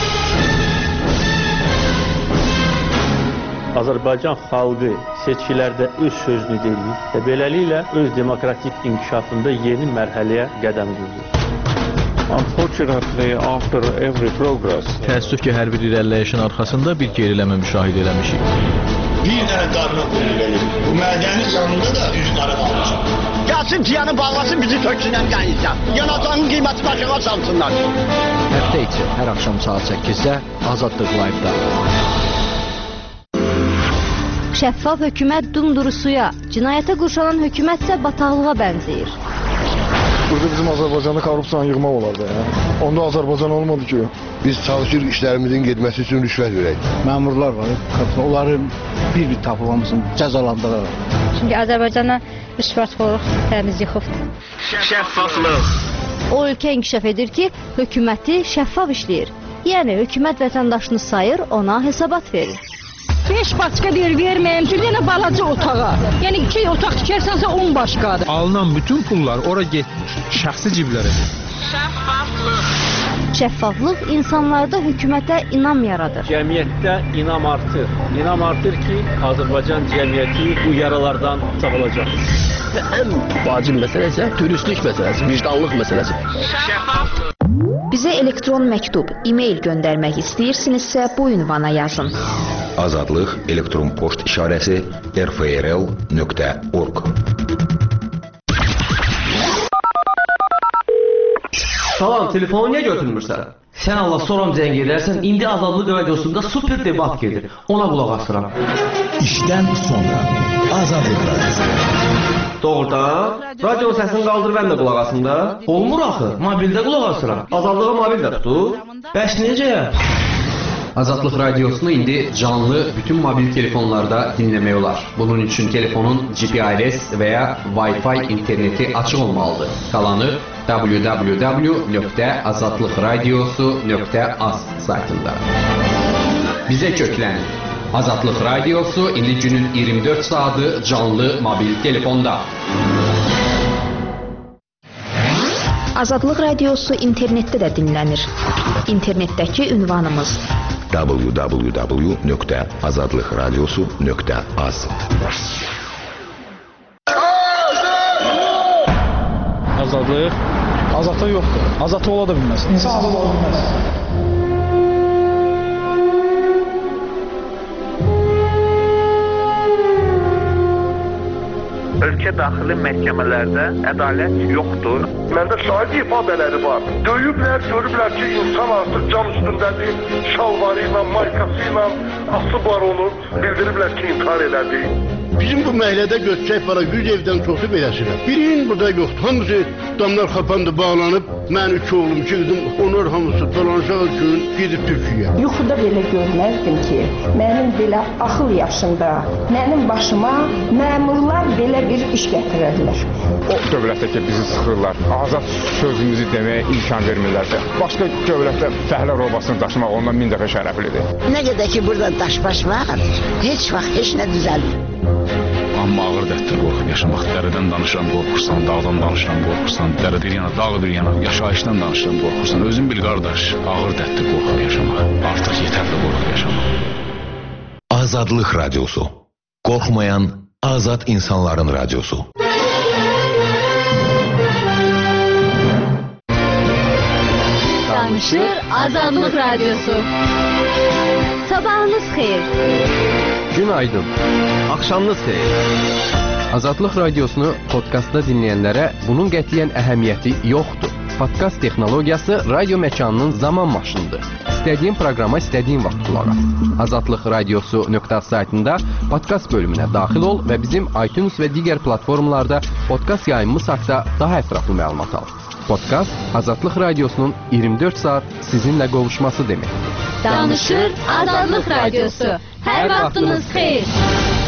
Azərbaycan xalqı seçkilərdə öz sözünü deyir və beləliklə öz demokratik inkişafında yeni mərhələyə qədəm qoyur. Unfortunately, after every progress, təəssüf ki, hər bir irəliləyişin arxasında bir geriləmə müşahidə eləmişik. Bir dənə qarnı verir. Bu mədəni yanında da üç qarı qalmışam. Gəlsin tiyanı bağlasın, bizi töksünən gəlirsə. Yanacağın qiyməti başına çalsınlar. Həftə içi hər axşam saat səkkizdə Azadlıq Live-da. Şəffaf hökumət dumduru suya, cinayətə qurşanan hökumət isə bataqlığa bənzəyir. Burada bizim Azərbaycanda korrupsiyanı yığmaq olar da ya. Onda Azərbaycan olmadı ki. Biz çalışır işlərimizin getməsi üçün rüşvət verək. Məmurlar var, onları bir-bir tapılmasın, cəzalandıraraq. Çünki Azərbaycana rüşvətxorluq təmiz yıxıbdır. Şəffaflıq. O ölkə inkişaf edir ki, hökuməti şəffaf işləyir. Yəni, hökumət vətəndaşını sayır, ona hesabat verir. beş başqa bir verməyəm ki, yenə balaca otağa. Yəni iki otaq tikərsənsə on başqadır. Alınan bütün pullar ora getmir, şəxsi ciblərə. Şəffaflıq. Şəffaflıq insanlarda hökumətə inam yaradır. Cəmiyyətdə inam artır. İnam artır ki, Azərbaycan cəmiyyəti bu yaralardan sağılacaq. Və ən vacib məsələ isə dürüstlük məsələsi, vicdanlıq məsələsi. Şəffaflıq. Bizə elektron məktub, e-mail göndərmək istəyirsinizsə bu ünvana yazın. Azadlıq elektron poçt işarəsi r f r l nöqtə org. Salam, telefonu niyə götürmürsən? Sən Allah soram zəng edərsən, indi Azadlıq Radiosunda super debat gedir. Ona qulaq asıram. İşdən sonra Azadlıq Radiosu. Doğrudan, radio səsini qaldır, mən də qulaq asım da. Olmur axı, mobildə qulaq asıram. Azadlığa mobildə tutur. Bəs necə? Azadlıq Radiosunu indi canlı bütün mobil telefonlarda dinləmək olar. Bunun üçün telefonun G P R S və ya Wi-Fi interneti açıq olmalıdır. Qalanı w w w nöqtə azadlıqradiosu nöqtə az saytında. Bizə köklənin. Azadlıq Radiosu indi günün iyirmi dörd saatı canlı mobil telefonda. Azadlıq Radiosu internetdə də dinlənir. İnternetdəki ünvanımız w w w nöqtə azadlıqradiosu nöqtə az. Azadlıq? Azadlıq yoxdur. Azadlıq ola da bilməz. İnsan azad ola bilməz. Ölkə daxili məhkəmələrdə ədalət yoxdur. Məndə şahid ifadələri var. Döyüblər, görüblər ki, insan artıq can üstündədir, şalvarı ilə, maykası ilə asıb var onu, bildiriblər ki, intihar elədi. Bizim bu məhəllədə göçək var, yüz evdən çoxu beləsirəm. Birinin burada yoxdur. Hamısı damlar xapandı, bağlanıb. Mən üç oğlum, iki qızım, onlar hamısı dolanacaq üçün gedib Türkiyəyə. Yuxuda belə görməzdim ki, mənim belə axıl yaşında, mənim başıma məmurlar belə bir iş gətirərlər. O dövlətdəki bizi sıxırlar, azad sözümüzü deməyə imkan vermirlər. Başqa dövlətdə fəhlər obasını daşımaq ondan min dəfə şərəflidir. Nə qədər ki, burada daşbaş var, heç vaxt heç nə düzəlmir. Amma ağır dərddir qorxub yaşamaq. Dərədən danışıram qorxursan, dağdan danışıram qorxursan, dərə bir yana, dağ bir yana, yaşayışdan danışıram qorxursan. Özün bil qardaş, ağır dərddir qorxub yaşamaq. Artıq yetərli qorxub yaşamaq. Azadlıq Radyosu. Qorxmayan azad insanların radyosu. Danışır Azadlıq Radyosu. Sabahınız xeyir. Günaydın. Axşamınız xeyir. Azadlıq Radiosunu podkastda dinləyənlərə bunun qətiyyən əhəmiyyəti yoxdur. Podkast texnologiyası radio məkanının zaman maşınıdır. İstədiyin proqrama istədiyin vaxt qulaq as. azadlıq radiosu nöqtə saytında podkast bölümünə daxil ol və bizim iTunes və digər platformalarda podkast yayımımız haqqında daha ətraflı məlumat al. Podkast Azadlıq Radiosunun iyirmi dörd saat sizinlə qovuşması deməkdir. Danışır Azadlıq Radiosu. Hər vaxtınız xeyir.